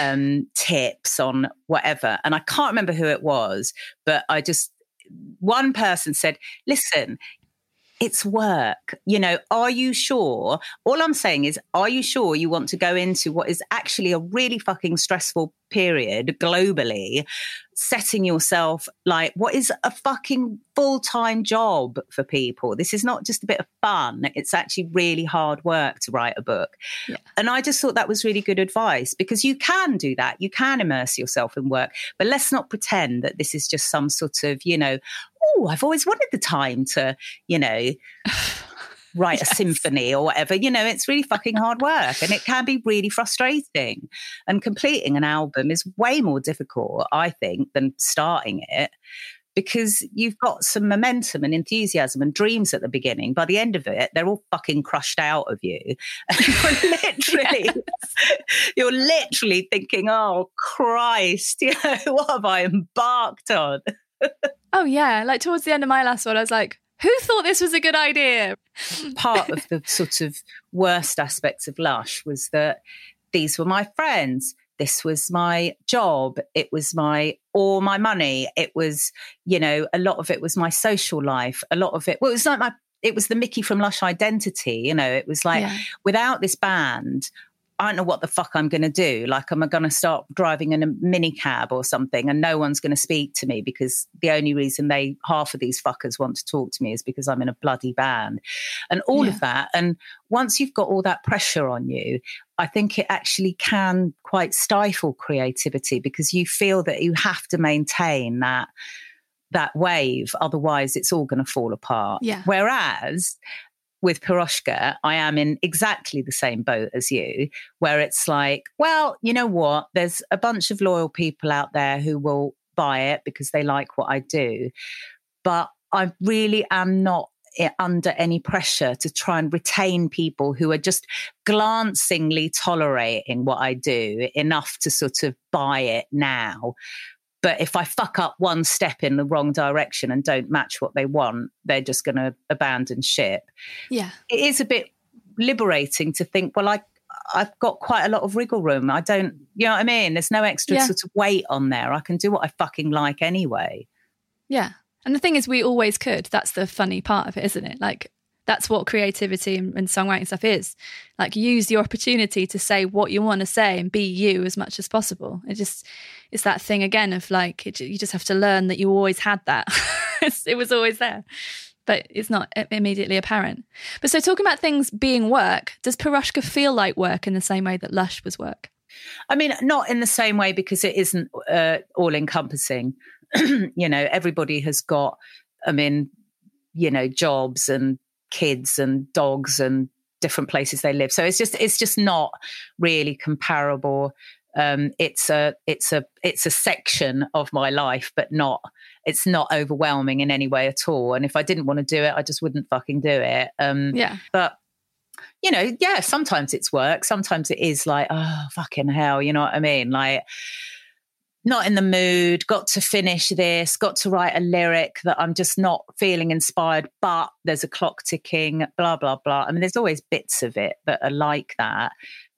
S1: tips on whatever. And I can't remember who it was, but one person said, listen, it's work. You know, are you sure? All I'm saying is, are you sure you want to go into what is actually a really fucking stressful period globally, setting yourself like what is a fucking full-time job for people? This is not just a bit of fun. It's actually really hard work to write a book. Yeah. And I just thought that was really good advice, because you can do that. You can immerse yourself in work, but let's not pretend that this is just some sort of, you know, I've always wanted the time to, you know, write yes. a symphony or whatever. You know, it's really fucking hard work and it can be really frustrating. And completing an album is way more difficult, I think, than starting it, because you've got some momentum and enthusiasm and dreams at the beginning. By the end of it, they're all fucking crushed out of you. And you're literally thinking, oh, Christ, you know, what have I embarked on?
S2: Oh, yeah. Like towards the end of my last one, I was like, who thought this was a good idea?
S1: Part of the sort of worst aspects of Lush was that these were my friends. This was my job. It was my money. It was, you know, a lot of it was my social life. A lot of it, well, it was like it was the Mickey from Lush identity. You know, it was like, without this band, I don't know what the fuck I'm going to do. Like, am I going to start driving in a minicab or something and no one's going to speak to me because the only reason half of these fuckers want to talk to me is because I'm in a bloody band and all of that. And once you've got all that pressure on you, I think it actually can quite stifle creativity, because you feel that you have to maintain that wave. Otherwise it's all going to fall apart.
S2: Yeah.
S1: Whereas with Piroshka, I am in exactly the same boat as you, where it's like, well, you know what? There's a bunch of loyal people out there who will buy it because they like what I do. But I really am not under any pressure to try and retain people who are just glancingly tolerating what I do enough to sort of buy it now. But if I fuck up one step in the wrong direction and don't match what they want, they're just going to abandon ship.
S2: Yeah.
S1: It is a bit liberating to think, well, I've got quite a lot of wriggle room. I don't, you know what I mean? There's no extra sort of weight on there. I can do what I fucking like anyway.
S2: Yeah. And the thing is, we always could. That's the funny part of it, isn't it? Like, that's what creativity and songwriting stuff is. Like, use your opportunity to say what you want to say and be you as much as possible. It's that thing again of like, you just have to learn that you always had that. It was always there, but it's not immediately apparent. But so talking about things being work, does Piroshka feel like work in the same way that Lush was work?
S1: I mean, not in the same way, because it isn't all encompassing. You know, everybody has got, I mean, you know, jobs and kids and dogs and different places they live. So it's just not really comparable. It's a section of my life, but it's not overwhelming in any way at all. And if I didn't want to do it, I just wouldn't fucking do it. But you know, yeah, sometimes it's work. Sometimes it is like, oh, fucking hell. You know what I mean? Like, not in the mood, got to finish this, got to write a lyric that I'm just not feeling inspired, but there's a clock ticking, blah, blah, blah. I mean, there's always bits of it that are like that.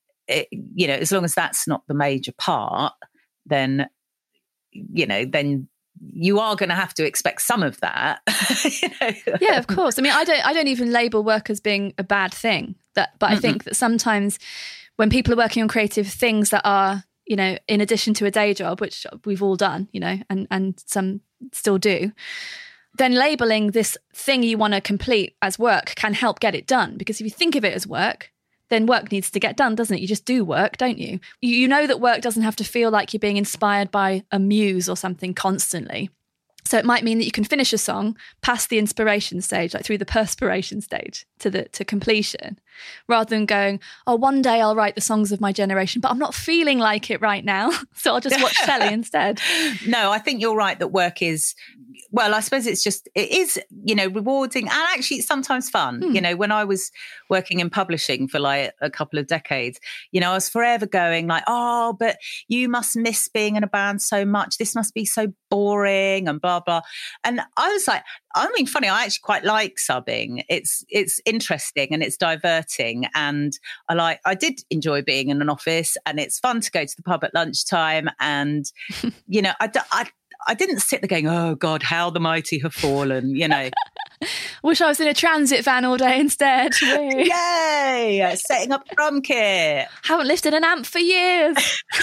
S1: You know, as long as that's not the major part, then, you know, then you are going to have to expect some of that. You know?
S2: Yeah, of course. I mean, I don't even label work as being a bad thing. But I think that sometimes when people are working on creative things that are, you know, in addition to a day job, which we've all done, you know, and some still do, then labeling this thing you want to complete as work can help get it done. Because if you think of it as work, then work needs to get done, doesn't it? You just do work, don't you? You know that work doesn't have to feel like you're being inspired by a muse or something constantly. So it might mean that you can finish a song past the inspiration stage, like through the perspiration stage to completion, rather than going, oh, one day I'll write the songs of my generation, but I'm not feeling like it right now, so I'll just watch telly instead.
S1: No, I think you're right that work is, well, I suppose it is, you know, rewarding and actually it's sometimes fun. You know, when I was working in publishing for like a couple of decades, you know, I was forever going like, oh, but you must miss being in a band so much. This must be so boring and blah, blah. And I was like, I mean, funny, I actually quite like subbing. It's interesting and it's diverting. And I did enjoy being in an office, and it's fun to go to the pub at lunchtime. And, you know, I didn't sit there going, oh God, how the mighty have fallen, you know.
S2: Wish I was in a transit van all day instead.
S1: Yay! Setting up drum kit.
S2: Haven't lifted an amp for years.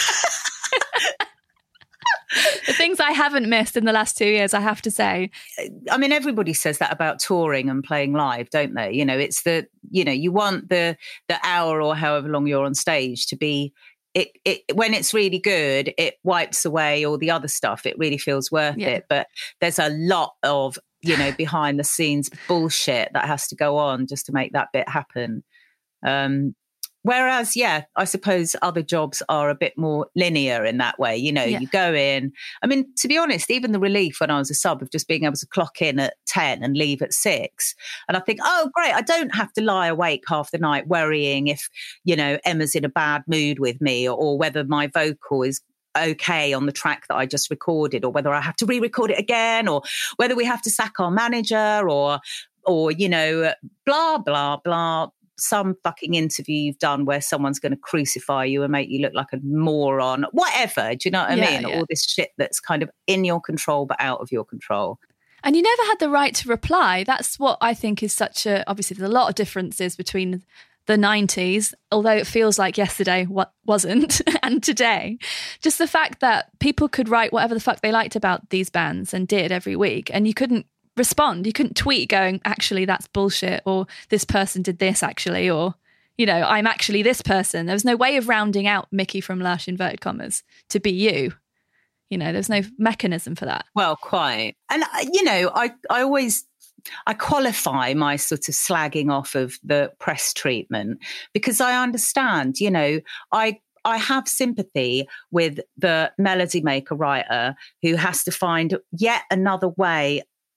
S2: The things I haven't missed in the last 2 years, I have to say.
S1: I mean, everybody says that about touring and playing live, don't they? You know, it's you want the hour or however long you're on stage to be, it when it's really good, it wipes away all the other stuff. It really feels worth it. But there's a lot of, you know, behind the scenes bullshit that has to go on just to make that bit happen. Whereas, yeah, I suppose other jobs are a bit more linear in that way. You know, you go in. I mean, to be honest, even the relief when I was a sub of just being able to clock in at 10 and leave at 6. And I think, oh, great, I don't have to lie awake half the night worrying if, you know, Emma's in a bad mood with me or whether my vocal is okay on the track that I just recorded, or whether I have to re-record it again, or whether we have to sack our manager or you know, blah, blah, blah. Some fucking interview you've done where someone's going to crucify you and make you look like a moron, whatever. Do you know what I mean? All this shit that's kind of in your control but out of your control.
S2: And you never had the right to reply. That's what I think is obviously there's a lot of differences between the 90s, although it feels like yesterday what wasn't, and today. Just the fact that people could write whatever the fuck they liked about these bands and did every week, and you couldn't respond. You couldn't tweet going, actually, that's bullshit, or this person did this actually, or, you know, I'm actually this person. There was no way of rounding out Mickey from Lush, inverted commas, to be you. You know, there's no mechanism for that.
S1: Well, quite. And, you know, I qualify my sort of slagging off of the press treatment because I understand, you know, I have sympathy with the melody maker writer who has to find yet another way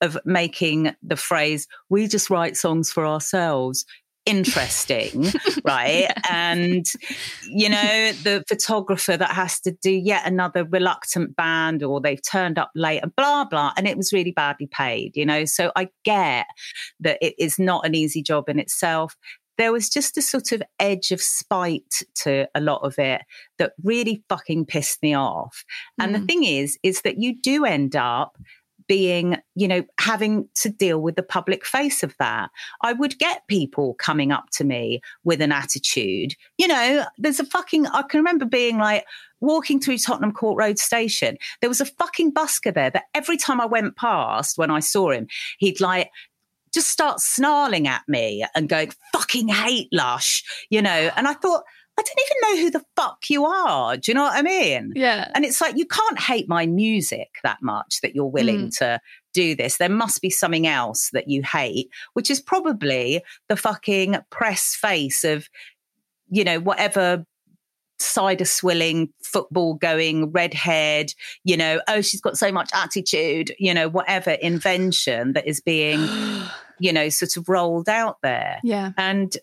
S1: of making the phrase, we just write songs for ourselves, interesting, right? Yeah. And, you know, the photographer that has to do yet another reluctant band, or they've turned up late and blah, blah. And it was really badly paid, you know? So I get that it is not an easy job in itself. There was just a sort of edge of spite to a lot of it that really fucking pissed me off. And the thing is that you do end up being, you know, having to deal with the public face of that. I would get people coming up to me with an attitude. You know, I can remember being like, walking through Tottenham Court Road station, there was a fucking busker there that every time I went past, when I saw him, he'd like just start snarling at me and going, fucking hate Lush, you know. And I thought, I don't even know who the fuck you are. Do you know what I mean?
S2: Yeah.
S1: And it's like, you can't hate my music that much that you're willing to do this. There must be something else that you hate, which is probably the fucking press face of, you know, whatever cider swilling, football going, redhead, you know, oh, she's got so much attitude, you know, whatever invention that is being, you know, sort of rolled out there.
S2: Yeah.
S1: And,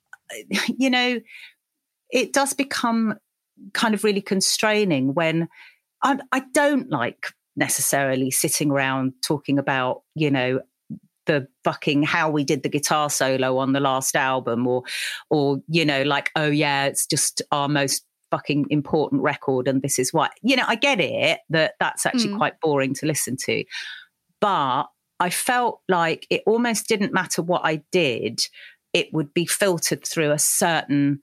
S1: you know, it does become kind of really constraining when I don't like necessarily sitting around talking about, you know, the fucking how we did the guitar solo on the last album, or, you know, like, oh yeah, it's just our most fucking important record and this is why. You know, I get it that that's actually quite boring to listen to, but I felt like it almost didn't matter what I did, it would be filtered through a certain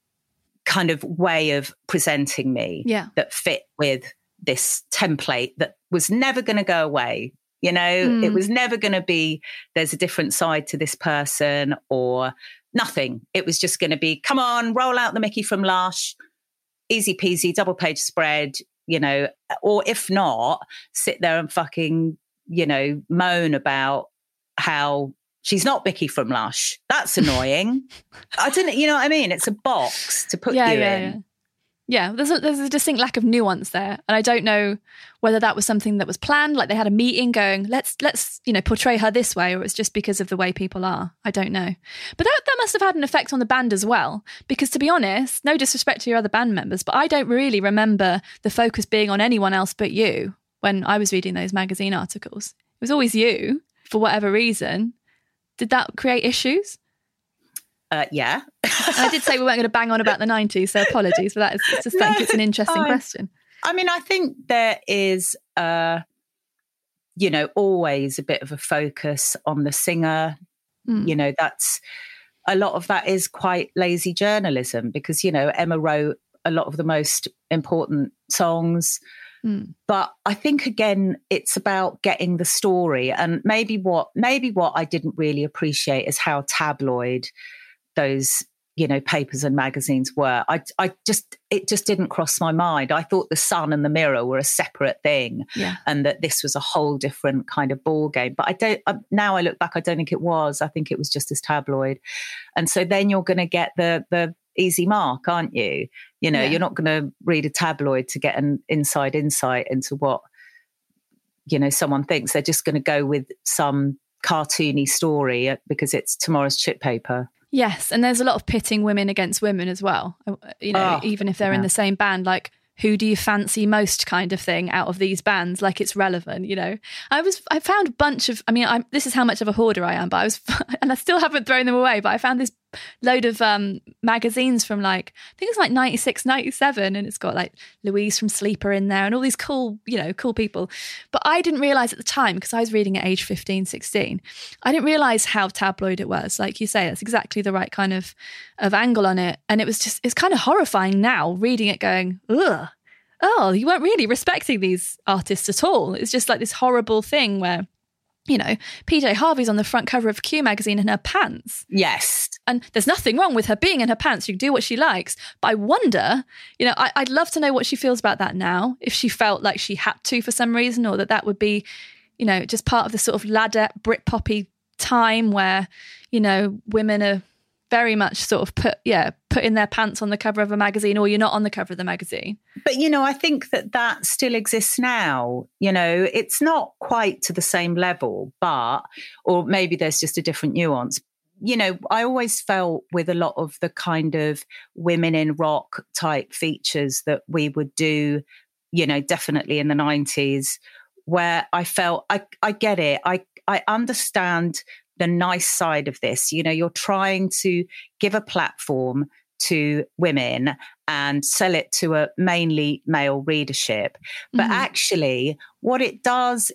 S1: kind of way of presenting me that fit with this template that was never going to go away. You know, it was never going to be, there's a different side to this person or nothing. It was just going to be, come on, roll out the Mickey from Lush, easy peasy, double page spread, you know, or if not, sit there and fucking, you know, moan about how she's not Mickey from Lush. That's annoying. I didn't, you know what I mean? It's a box to put you in.
S2: Yeah, there's a distinct lack of nuance there. And I don't know whether that was something that was planned, like they had a meeting going, let's you know, portray her this way, or it's just because of the way people are. I don't know. But that must have had an effect on the band as well. Because to be honest, no disrespect to your other band members, but I don't really remember the focus being on anyone else but you when I was reading those magazine articles. It was always you, for whatever reason. Did that create issues?
S1: Yeah.
S2: I did say we weren't going to bang on about the 90s, so apologies for that. I just think it's an interesting question.
S1: I mean, I think there is, you know, always a bit of a focus on the singer. You know, that's a lot of that is quite lazy journalism because, you know, Emma wrote a lot of the most important songs. But I think, again, it's about getting the story. And maybe what I didn't really appreciate is how tabloid those, you know, papers and magazines were. It just didn't cross my mind. I thought the Sun and the Mirror were a separate thing, and that this was a whole different kind of ball game. But now I look back, I don't think it was. I think it was just as tabloid. And so then you're going to get the easy mark, aren't you? You know, you're not going to read a tabloid to get an inside insight into what, you know, someone thinks. They're just going to go with some cartoony story because it's tomorrow's chip paper.
S2: Yes, and there's a lot of pitting women against women as well. You know, even if they're in the same band, like, who do you fancy most kind of thing out of these bands, like it's relevant, you know. I found a bunch of, this is how much of a hoarder I am, but and I still haven't thrown them away, but I found this load of magazines from like, I think it's like 96, 97, and it's got like Louise from Sleeper in there and all these cool, you know, cool people. But I didn't realise at the time, because I was reading at age 15, 16, I didn't realise how tabloid it was. Like you say, that's exactly the right kind of angle on it. And it's kind of horrifying now reading it going, ugh, oh, you weren't really respecting these artists at all. It's just like this horrible thing where, you know, PJ Harvey's on the front cover of Q magazine in her pants.
S1: Yes.
S2: And there's nothing wrong with her being in her pants. She can do what she likes. But I wonder, you know, I'd love to know what she feels about that now, if she felt like she had to for some reason, or that would be, you know, just part of the sort of ladder Britpoppy time where, you know, women are very much sut putting their pants on the cover of a magazine, or you're not on the cover of the magazine.
S1: But, I think that still exists now. It's not quite to the same level, or maybe there's just a different nuance. I always felt with a lot of the kind of women in rock type features that we would do, definitely in the 90s, where I felt I get it. I understand the nice side of this. You're trying to give a platform to women and sell it to a mainly male readership. But actually what it does,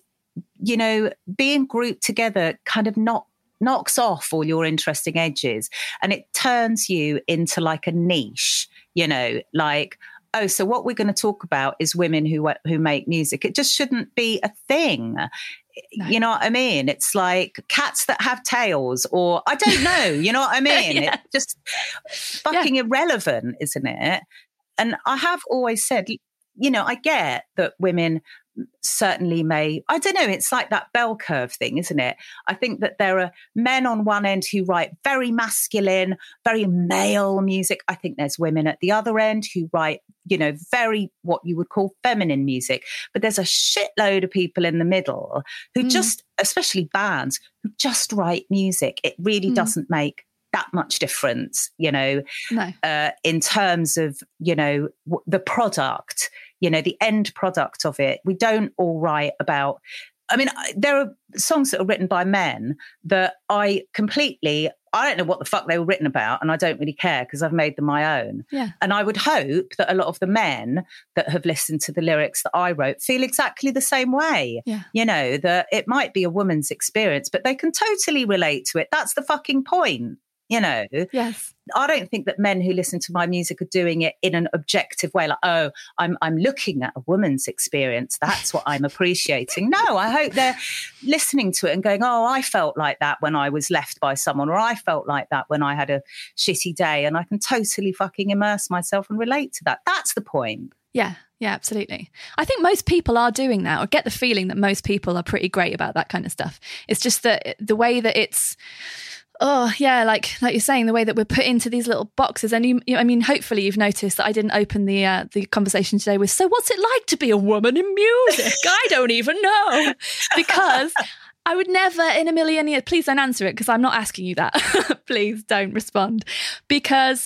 S1: being grouped together kind of knocks off all your interesting edges, and it turns you into like a niche, like, oh, so what we're going to talk about is women who make music. It just shouldn't be a thing. No. You know what I mean? It's like cats that have tails, or I don't know, you know what I mean? Yeah. It's just fucking irrelevant, isn't it? And I have always said, I get that women certainly may, I don't know, it's like that bell curve thing, isn't it? I think that there are men on one end who write very masculine, very male music. I think there's women at the other end who write, very what you would call feminine music. But there's a shitload of people in the middle who just, especially bands, who just write music. It really doesn't make that much difference,
S2: No.
S1: In terms of, the product, the end product of it. We don't all write about, there are songs that are written by men that I don't know what the fuck they were written about, and I don't really care because I've made them my own.
S2: Yeah.
S1: And I would hope that a lot of the men that have listened to the lyrics that I wrote feel exactly the same way.
S2: Yeah.
S1: That it might be a woman's experience, but they can totally relate to it. That's the fucking point.
S2: Yes.
S1: I don't think that men who listen to my music are doing it in an objective way, like, oh, I'm looking at a woman's experience. That's what I'm appreciating. No, I hope they're listening to it and going, oh, I felt like that when I was left by someone, or I felt like that when I had a shitty day, and I can totally fucking immerse myself and relate to that. That's the point.
S2: Yeah. Yeah, absolutely. I think most people are doing that, or get the feeling that most people are pretty great about that kind of stuff. It's just that the way that it's, oh yeah, like you're saying, the way that we're put into these little boxes. And hopefully you've noticed that I didn't open the conversation today with, so what's it like to be a woman in music? I don't even know, because I would never in a million years, please don't answer it because I'm not asking you that. Please don't respond, because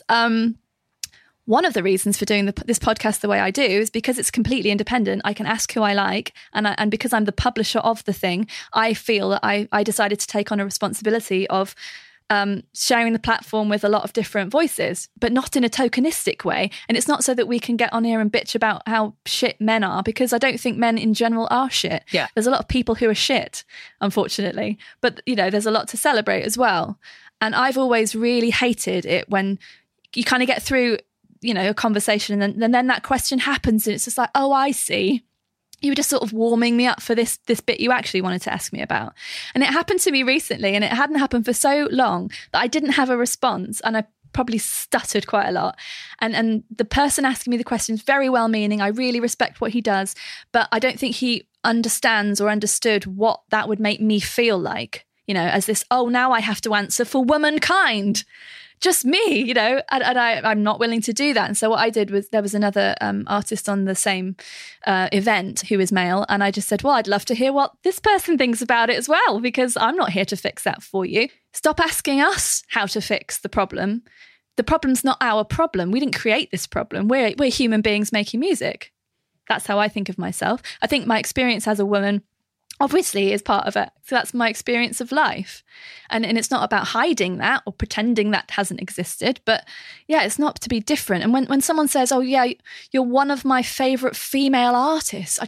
S2: one of the reasons for doing this podcast the way I do is because it's completely independent. I can ask who I like, and because I'm the publisher of the thing, I feel that I decided to take on a responsibility of sharing the platform with a lot of different voices, but not in a tokenistic way. And it's not so that we can get on here and bitch about how shit men are, because I don't think men in general are shit.
S1: Yeah.
S2: There's a lot of people who are shit, unfortunately, but there's a lot to celebrate as well. And I've always really hated it when you kind of get through a conversation and then that question happens, and it's just like, oh, I see. You were just sort of warming me up for this bit you actually wanted to ask me about. And it happened to me recently, and it hadn't happened for so long that I didn't have a response, and I probably stuttered quite a lot. And the person asking me the question is very well-meaning. I really respect what he does, but I don't think he understands or understood what that would make me feel like, as this, oh, now I have to answer for womankind. Just me, and I'm not willing to do that. And so what I did was, there was another artist on the same event who is male, and I just said, well, I'd love to hear what this person thinks about it as well, because I'm not here to fix that for you. Stop asking us how to fix the problem. The problem's not our problem. We didn't create this problem. We're human beings making music. That's how I think of myself. I think my experience as a woman obviously is part of it. So that's my experience of life. And it's not about hiding that or pretending that hasn't existed. But yeah, it's not to be different. And when someone says, oh yeah, you're one of my favorite female artists,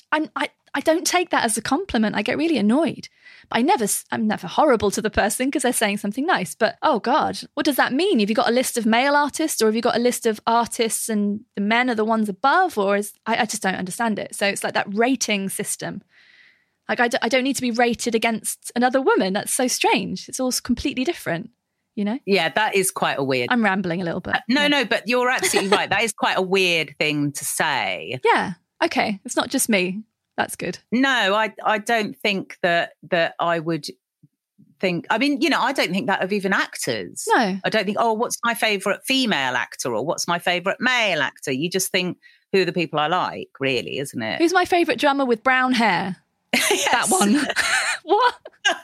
S2: I don't take that as a compliment. I get really annoyed. I'm never horrible to the person because they're saying something nice. But oh God, what does that mean? Have you got a list of male artists, or have you got a list of artists and the men are the ones above? Or I just don't understand it. So it's like that rating system. Like I don't need to be rated against another woman. That's so strange. It's all completely different,
S1: Yeah, that is quite a weird.
S2: I'm rambling a little bit.
S1: No, but you're absolutely right. That is quite a weird thing to say.
S2: Yeah. Okay. It's not just me. That's good.
S1: No, I don't think that I would think, I mean, I don't think that of even actors.
S2: No.
S1: I don't think, what's my favourite female actor or what's my favourite male actor? You just think, who are the people I like, really, isn't it?
S2: Who's my favourite drummer with brown hair?
S1: Yes.
S2: That one. What?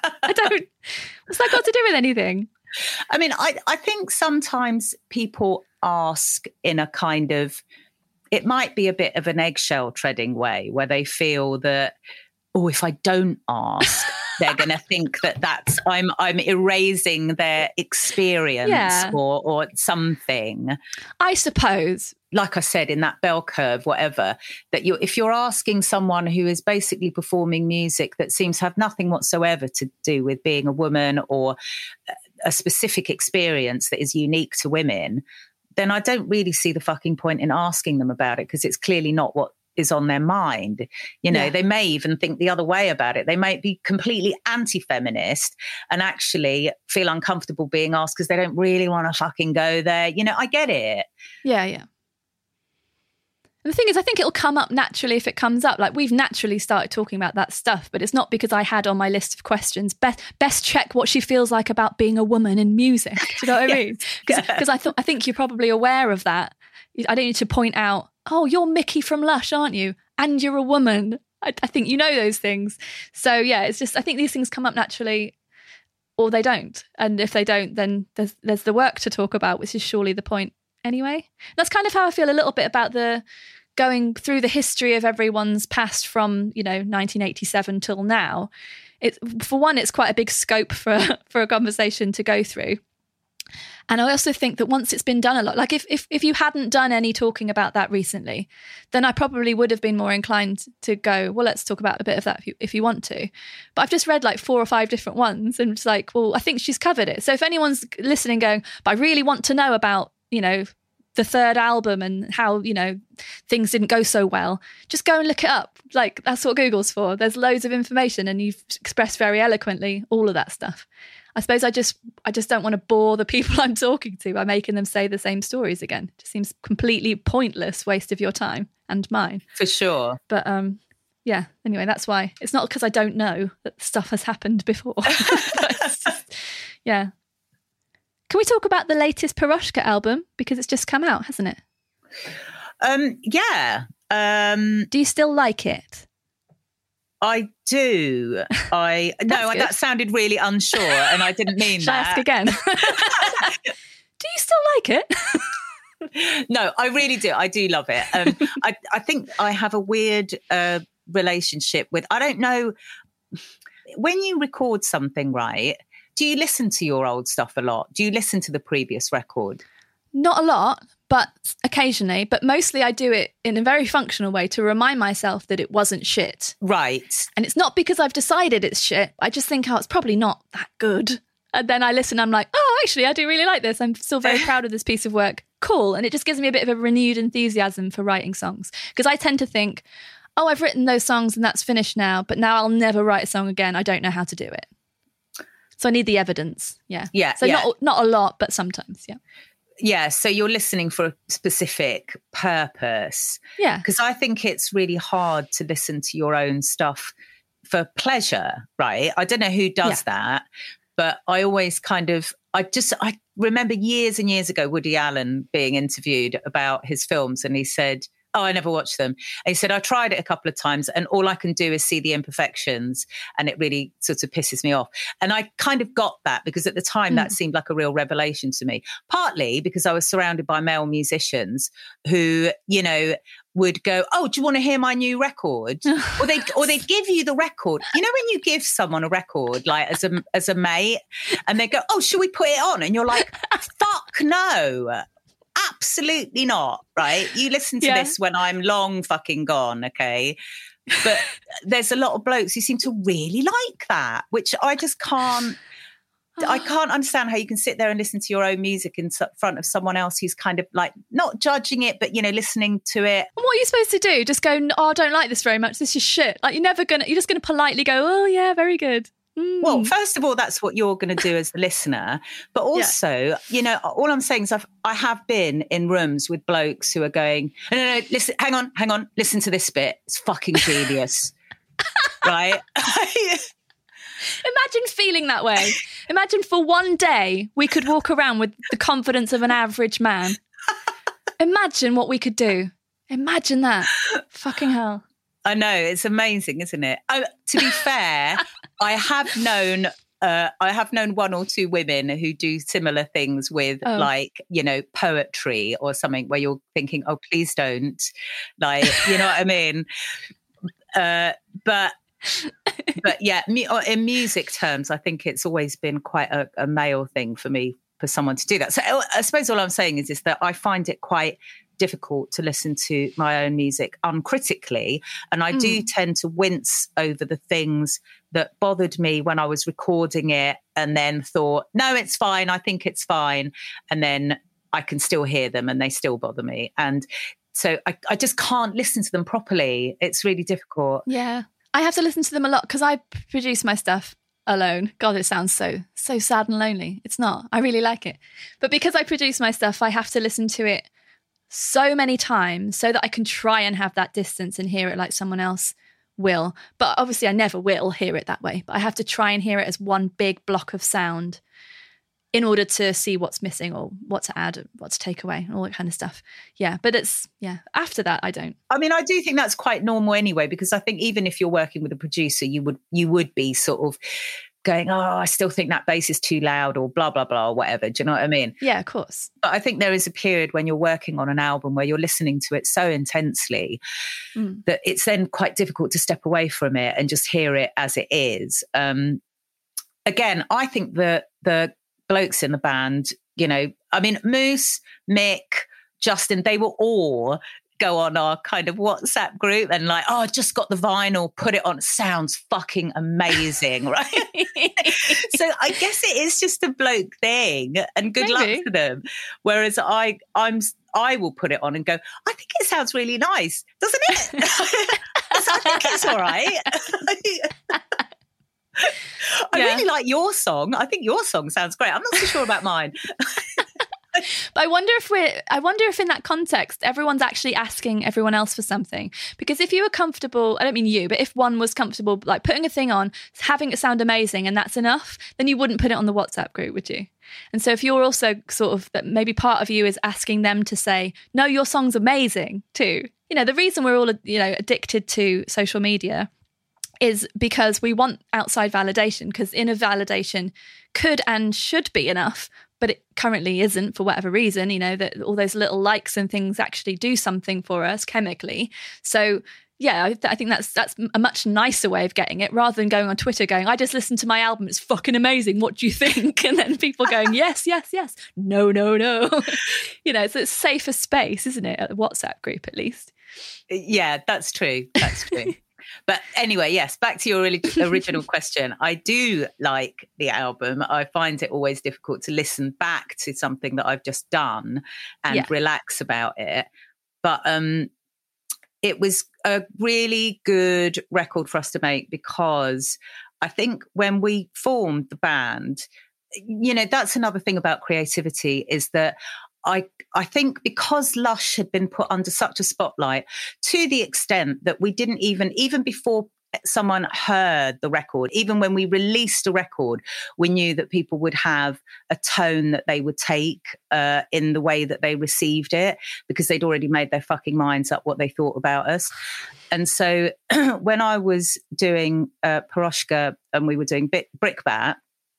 S2: What's that got to do with anything?
S1: I mean, I think sometimes people ask in a kind of, it might be a bit of an eggshell treading way where they feel that, if I don't ask, they're going to think that I'm erasing their experience or something.
S2: I suppose.
S1: Like I said, in that bell curve, whatever, that if you're asking someone who is basically performing music that seems to have nothing whatsoever to do with being a woman or a specific experience that is unique to women, then I don't really see the fucking point in asking them about it, because it's clearly not what is on their mind. They may even think the other way about it. They might be completely anti-feminist and actually feel uncomfortable being asked because they don't really want to fucking go there. I get it.
S2: Yeah. And the thing is, I think it'll come up naturally if it comes up. Like, we've naturally started talking about that stuff, but it's not because I had on my list of questions, best check what she feels like about being a woman in music. Do you know what I mean? Because I think you're probably aware of that. I don't need to point out, you're Mickey from Lush, aren't you? And you're a woman. I think you know those things. So, yeah, it's just, I think these things come up naturally or they don't. And if they don't, then there's the work to talk about, which is surely the point anyway. That's kind of how I feel a little bit about the going through the history of everyone's past from, 1987 till now. For one, it's quite a big scope for a conversation to go through. And I also think that once it's been done a lot, like if you hadn't done any talking about that recently, then I probably would have been more inclined to go, well, let's talk about a bit of that if you want to. But I've just read like 4 or 5 different ones and it's like, well, I think she's covered it. So if anyone's listening going, but I really want to know about, the third album and how, things didn't go so well, just go and look it up. Like, that's what Google's for. There's loads of information and you've expressed very eloquently all of that stuff. I suppose I just don't want to bore the people I'm talking to by making them say the same stories again. It just seems completely pointless waste of your time and mine.
S1: For sure.
S2: But yeah, anyway, that's why. It's not because I don't know that stuff has happened before. It's just, yeah. Can we talk about the latest Piroshka album? Because it's just come out, hasn't it?
S1: Yeah.
S2: Do you still like it?
S1: I do. That sounded really unsure and I didn't mean
S2: Shall
S1: that.
S2: I ask again? Do you still like it?
S1: No, I really do. I do love it. I think I have a weird relationship with, I don't know, when you record something, right, do you listen to your old stuff a lot? Do you listen to the previous record?
S2: Not a lot, but occasionally. But mostly I do it in a very functional way to remind myself that it wasn't shit.
S1: Right.
S2: And it's not because I've decided it's shit. I just think, it's probably not that good. And then I listen, I'm like, actually, I do really like this. I'm still very proud of this piece of work. Cool. And it just gives me a bit of a renewed enthusiasm for writing songs. Because I tend to think, I've written those songs and that's finished now, but now I'll never write a song again. I don't know how to do it. So I need the evidence. Yeah.
S1: Yeah.
S2: So not a lot, but sometimes. Yeah.
S1: Yeah. So you're listening for a specific purpose.
S2: Yeah.
S1: Because I think it's really hard to listen to your own stuff for pleasure, right? I don't know who does that, but I always I remember years and years ago, Woody Allen being interviewed about his films and he said, I never watched them. And he said, I tried it a couple of times and all I can do is see the imperfections and it really sort of pisses me off. And I kind of got that because at the time that seemed like a real revelation to me, partly because I was surrounded by male musicians who, would go, do you want to hear my new record? or they'd give you the record. You know, when you give someone a record, like as a mate, and they go, should we put it on? And you're like, fuck no. Absolutely not, right? You listen to this when I'm long fucking gone, okay? But there's a lot of blokes who seem to really like that, which I just can't. I can't understand how you can sit there and listen to your own music in front of someone else who's kind of like not judging it, but listening to it.
S2: And what are you supposed to do? Just go, I don't like this very much. This is shit. Like you're just going to politely go, oh yeah, very good.
S1: Well, first of all, that's what you're going to do as the listener. But also, all I'm saying is I have been in rooms with blokes who are going, no, listen, hang on, listen to this bit. It's fucking genius. Right?
S2: Imagine feeling that way. Imagine for one day we could walk around with the confidence of an average man. Imagine what we could do. Imagine that. Fucking hell.
S1: I know, it's amazing, isn't it? To be fair, I have known one or two women who do similar things with like, you know, poetry or something where you're thinking, oh, please don't. Like, you know what I mean? But yeah, in music terms, I think it's always been quite a male thing for me, for someone to do that. So I suppose all I'm saying is that I find it quite difficult to listen to my own music uncritically, and I do tend to wince over the things that bothered me when I was recording it, and then thought, no, it's fine, I think it's fine, and then I can still hear them and they still bother me, and so I just can't listen to them properly. It's really difficult.
S2: Yeah, I have to listen to them a lot because I produce my stuff alone. God, it sounds so sad and lonely. It's not. I really like it, but because I produce my stuff, I have to listen to it so many times so that I can try and have that distance and hear it like someone else will. But obviously I never will hear it that way. But I have to try and hear it as one big block of sound in order to see what's missing or what to add, what to take away, all that kind of stuff. Yeah, but after that, I don't.
S1: I mean, I do think that's quite normal anyway, because I think even if you're working with a producer, you would be sort of going, oh, I still think that bass is too loud or blah, blah, blah, or whatever. Do you know what I mean?
S2: Yeah, of course.
S1: But I think there is a period when you're working on an album where you're listening to it so intensely that it's then quite difficult to step away from it and just hear it as it is. Again, I think that the blokes in the band, you know, I mean, Moose, Mick, Justin, they were all go on our kind of WhatsApp group and like, oh, I just got the vinyl, put it on. It sounds fucking amazing, right? So I guess it is just a bloke thing, and good luck to them. Whereas I will put it on and go, I think it sounds really nice, doesn't it? So I think it's all right. I really like your song. I think your song sounds great. I'm not so sure about mine.
S2: But I wonder if in that context, everyone's actually asking everyone else for something. Because if you were comfortable, I don't mean you, but if one was comfortable, like putting a thing on, having it sound amazing, and that's enough, then you wouldn't put it on the WhatsApp group, would you? And so if you're also sort of, that maybe part of you is asking them to say, no, your song's amazing too. You know, the reason we're all, you know, addicted to social media is because we want outside validation, because inner validation could and should be enough, but it currently isn't for whatever reason, you know, that all those little likes and things actually do something for us chemically. So yeah, I think that's a much nicer way of getting it, rather than going on Twitter going, I just listened to my album, it's fucking amazing, what do you think? And then people going, yes, yes, yes, no, no, no. You know, so it's a safer space, isn't it, at the WhatsApp group at least?
S1: Yeah, that's true. That's true. But anyway, yes, back to your original question. I do like the album. I find it always difficult to listen back to something that I've just done and relax about it. But it was a really good record for us to make, because I think when we formed the band, you know, that's another thing about creativity, is that I think because Lush had been put under such a spotlight, to the extent that we didn't even before someone heard the record, even when we released a record, we knew that people would have a tone that they would take in the way that they received it, because they'd already made their fucking minds up what they thought about us. And so when I was doing Piroshka and we were doing Brickbat,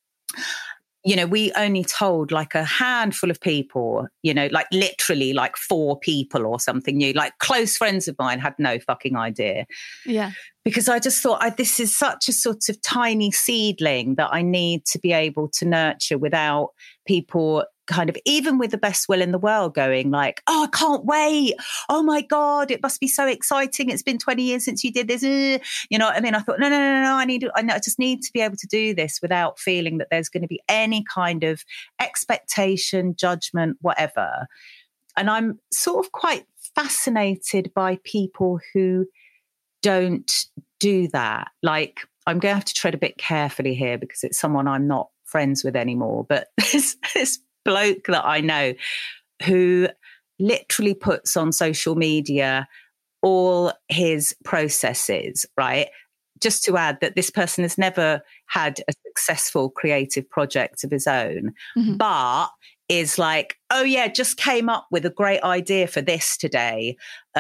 S1: you know, we only told like a handful of people, you know, like literally like 4 people or something new. Like close friends of mine had no fucking idea. Yeah. Because I just thought, this is such a sort of tiny seedling that I need to be able to nurture without people kind of, even with the best will in the world, going like, oh, I can't wait. Oh my God, it must be so exciting. It's been 20 years since you did this. You know what I mean? I thought, no. I just need to be able to do this without feeling that there's going to be any kind of expectation, judgment, whatever. And I'm sort of quite fascinated by people who don't do that. Like, I'm going to have to tread a bit carefully here because it's someone I'm not friends with anymore. But this bloke that I know who literally puts on social media all his processes, right? just to add that this person has never had a successful creative project of his own, but is like, oh yeah, just came up with a great idea for this today.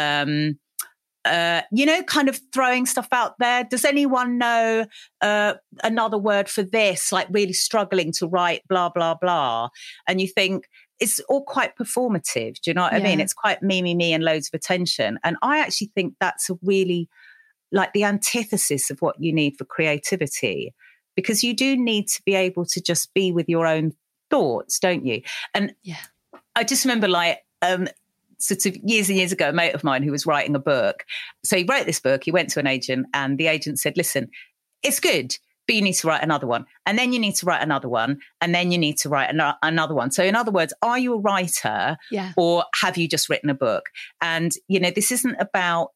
S1: Kind of throwing stuff out there. Does anyone know another word for this? Like really struggling to write blah, blah, blah. And you think it's all quite performative. Do you know what I mean? It's quite me, and loads of attention. And I actually think that's a really like the antithesis of what you need for creativity, because you do need to be able to just be with your own thoughts, don't you? And I just remember sort of years and years ago, a mate of mine who was writing a book. So he wrote this book, he went to an agent, and the agent said, listen, it's good, but you need to write another one. And then you need to write another one. And then you need to write another one. So in other words, are you a writer or have you just written a book? And, this isn't about,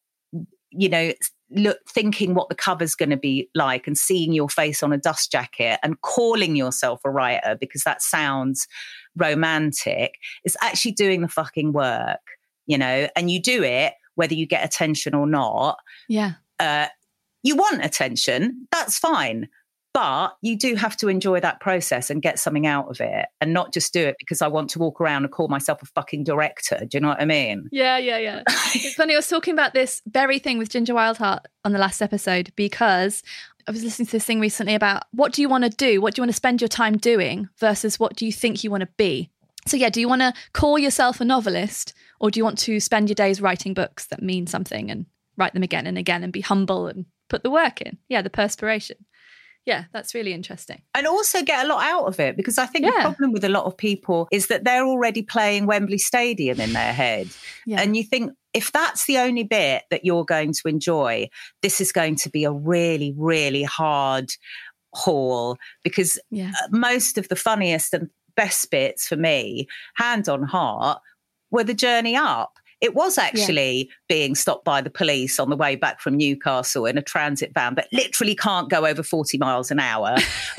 S1: thinking what the cover's going to be like and seeing your face on a dust jacket and calling yourself a writer because that sounds romantic. It's actually doing the fucking work, and you do it whether you get attention or not. Yeah. You want attention, that's fine. But you do have to enjoy that process and get something out of it and not just do it because I want to walk around and call myself a fucking director. Do you know what I mean?
S2: Yeah. It's funny, I was talking about this very thing with Ginger Wildheart on the last episode because I was listening to this thing recently about what do you want to do? What do you want to spend your time doing versus what do you think you want to be? So do you want to call yourself a novelist or do you want to spend your days writing books that mean something and write them again and again and be humble and put the work in? Yeah, the perspiration. Yeah, that's really interesting.
S1: And also get a lot out of it, because I think the problem with a lot of people is that they're already playing Wembley Stadium in their head. Yeah. And you think, if that's the only bit that you're going to enjoy, this is going to be a really, really hard haul, because most of the funniest and best bits for me, hand on heart, were the journey up. It was actually being stopped by the police on the way back from Newcastle in a transit van that literally can't go over 40 miles an hour.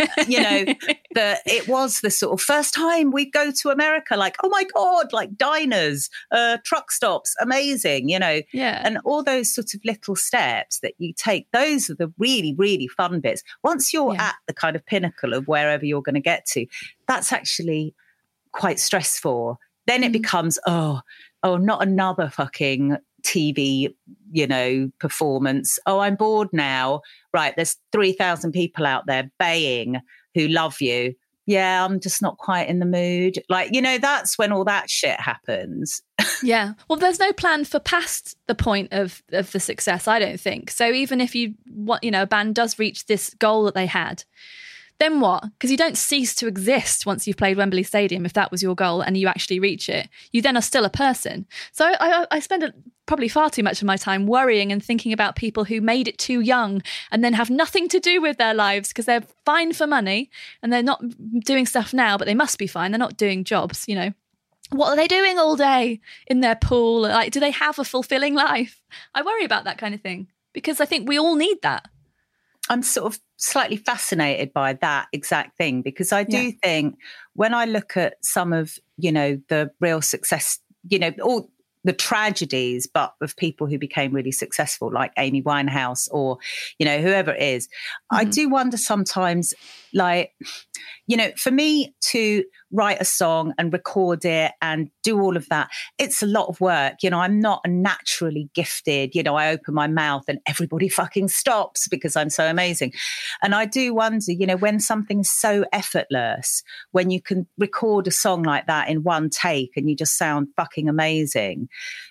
S1: It was the sort of first time we go to America, like, oh my God, like diners, truck stops, amazing, and all those sort of little steps that you take. Those are the really, really fun bits. Once you're at the kind of pinnacle of wherever you're going to get to, that's actually quite stressful. Then it becomes, oh, not another fucking TV, performance. Oh, I'm bored now. Right, there's 3,000 people out there baying who love you. Yeah, I'm just not quite in the mood. Like, that's when all that shit happens.
S2: Yeah. Well, there's no plan for past the point of the success, I don't think. So even if a band does reach this goal that they had, then what? Because you don't cease to exist once you've played Wembley Stadium, if that was your goal and you actually reach it. You then are still a person. So I spend probably far too much of my time worrying and thinking about people who made it too young and then have nothing to do with their lives because they're fine for money and they're not doing stuff now, but they must be fine. They're not doing jobs, What are they doing all day in their pool? Like, do they have a fulfilling life? I worry about that kind of thing because I think we all need that.
S1: I'm sort of slightly fascinated by that exact thing, because I do think when I look at some of, the real success, all the tragedies, but of people who became really successful, like Amy Winehouse or, whoever it is, I do wonder sometimes, like, for me to write a song and record it and do all of that, it's a lot of work. I'm not naturally gifted. I open my mouth and everybody fucking stops because I'm so amazing. And I do wonder, when something's so effortless, when you can record a song like that in one take and you just sound fucking amazing,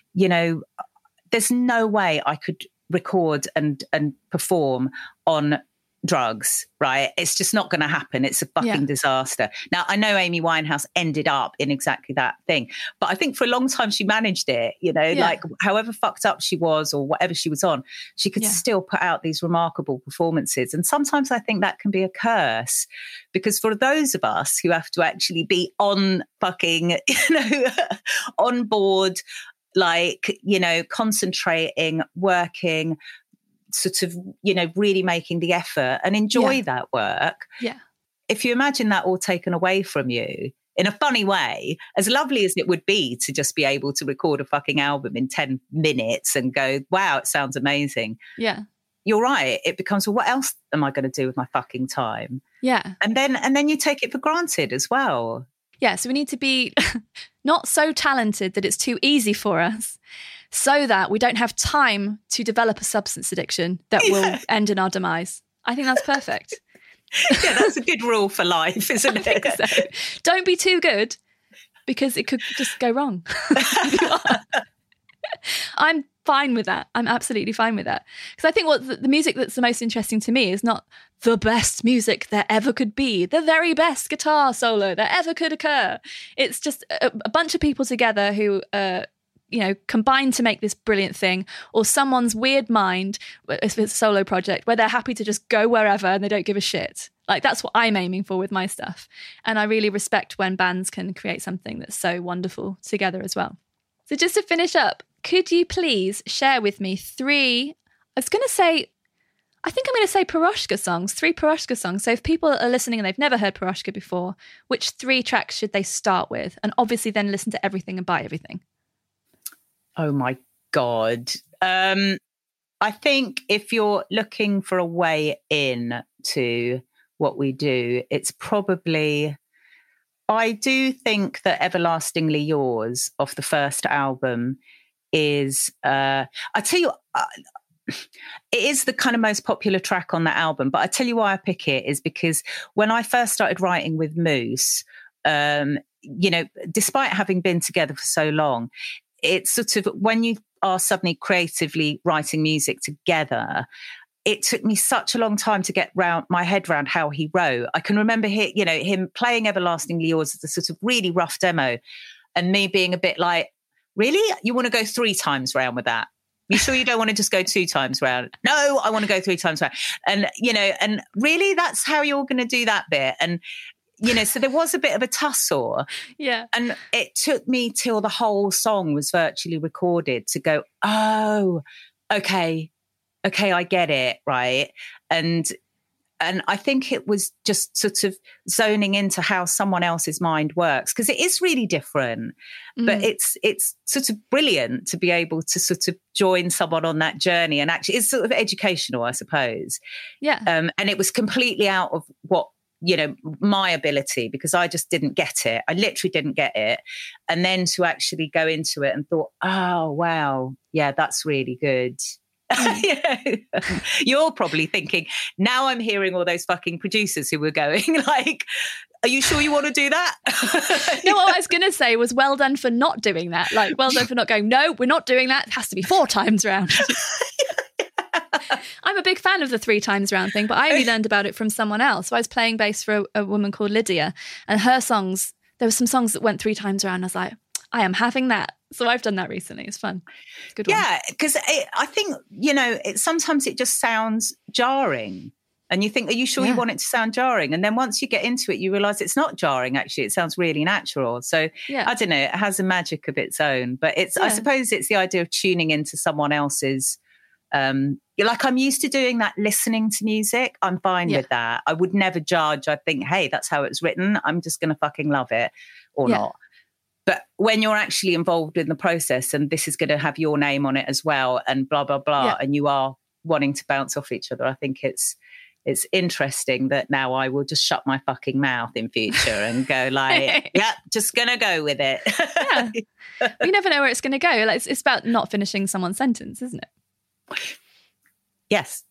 S1: there's no way I could record and perform on drugs, right? It's just not going to happen. It's a fucking disaster. Now, I know Amy Winehouse ended up in exactly that thing, but I think for a long time she managed it, like however fucked up she was or whatever she was on, she could still put out these remarkable performances. And sometimes I think that can be a curse, because for those of us who have to actually be on fucking, on board, like, concentrating, working, sort of, really making the effort and enjoy that work. Yeah. If you imagine that all taken away from you in a funny way, as lovely as it would be to just be able to record a fucking album in 10 minutes and go, wow, it sounds amazing.
S2: Yeah.
S1: you're right. It becomes, well, what else am I going to do with my fucking time?
S2: Yeah.
S1: And then you take it for granted as well.
S2: Yeah, so we need to be not so talented that it's too easy for us, so that we don't have time to develop a substance addiction that will end in our demise. I think that's perfect.
S1: Yeah, that's a good rule for life, isn't it?
S2: So. Don't be too good, because it could just go wrong. I'm fine with that. I'm absolutely fine with that. Because I think what the music that's the most interesting to me is not the best music there ever could be, the very best guitar solo that ever could occur. It's just a bunch of people together who, combine to make this brilliant thing, or someone's weird mind, if it's a solo project, where they're happy to just go wherever and they don't give a shit. Like, that's what I'm aiming for with my stuff. And I really respect when bands can create something that's so wonderful together as well. So just to finish up, could you please share with me three, I think I'm going to say Piroshka songs, 3 Piroshka songs. So if people are listening and they've never heard Piroshka before, which 3 tracks should they start with? And obviously then listen to everything and buy everything.
S1: Oh my God. I think if you're looking for a way in to what we do, it's probably, I do think that Everlastingly Yours off the first album is, I tell you, it is the kind of most popular track on the album, but I tell you why I pick it is because when I first started writing with Moose, despite having been together for so long, it's sort of when you are suddenly creatively writing music together, it took me such a long time to get my head around how he wrote. I can remember him playing Everlastingly Yours as a sort of really rough demo, and me being a bit like, really? You want to go 3 times round with that? You sure you don't want to just go 2 times round? No, I want to go 3 times round. And, and really, that's how you're going to do that bit? And, so there was a bit of a tussle.
S2: Yeah.
S1: And it took me till the whole song was virtually recorded to go, oh, okay, I get it, right? And I think it was just sort of zoning into how someone else's mind works, because it is really different, but it's sort of brilliant to be able to sort of join someone on that journey. And actually it's sort of educational, I suppose.
S2: Yeah.
S1: And it was completely out of what, my ability, because I just didn't get it. I literally didn't get it. And then to actually go into it and thought, oh, wow, yeah, that's really good. You're probably thinking, now I'm hearing all those fucking producers who were going like, are you sure you want to do that?
S2: No, what I was going to say was well done for not doing that. Like, well done for not going, no, we're not doing that. It has to be 4 times round. I'm a big fan of the 3 times round thing, but I only learned about it from someone else. So I was playing bass for a woman called Lydia, and her songs, there were some songs that went 3 times around. I was like, I am having that. So I've done that recently. It's fun. It's a good one.
S1: Yeah, because I think, sometimes it just sounds jarring. And you think, are you sure you want it to sound jarring? And then once you get into it, you realise it's not jarring, actually. It sounds really natural. So, I don't know, it has a magic of its own. But I suppose it's the idea of tuning into someone else's, like I'm used to doing that, listening to music. I'm fine with that. I would never judge. I think, hey, that's how it's written. I'm just going to fucking love it or not. But when you're actually involved in the process and this is going to have your name on it as well and blah, blah, blah, and you are wanting to bounce off each other, I think it's interesting that now I will just shut my fucking mouth in future and go like, just going to go with it.
S2: You never know where it's going to go. Like, it's about not finishing someone's sentence, isn't it?
S1: Yes.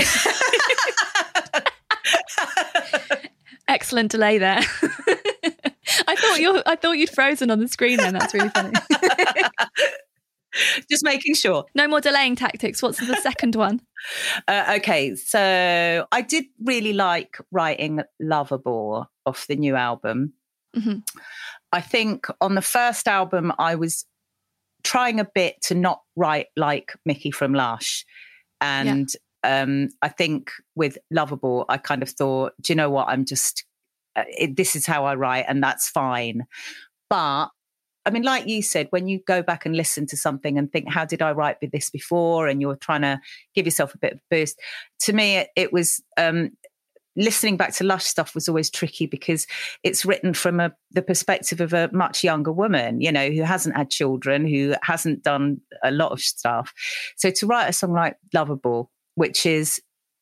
S2: Excellent delay there. I thought you'd frozen on the screen then. That's really funny.
S1: Just making sure.
S2: No more delaying tactics. What's the second one?
S1: Okay, so I did really like writing Lovable off the new album. Mm-hmm. I think on the first album, I was trying a bit to not write like Mickey from Lush. And I think with Lovable, I kind of thought, do you know what? I'm just... this is how I write and that's fine. But I mean, like you said, when you go back and listen to something and think, how did I write with this before? And you're trying to give yourself a bit of a boost. To me, it was listening back to Lush stuff was always tricky because it's written from the perspective of a much younger woman, who hasn't had children, who hasn't done a lot of stuff. So to write a song like Lovable, which is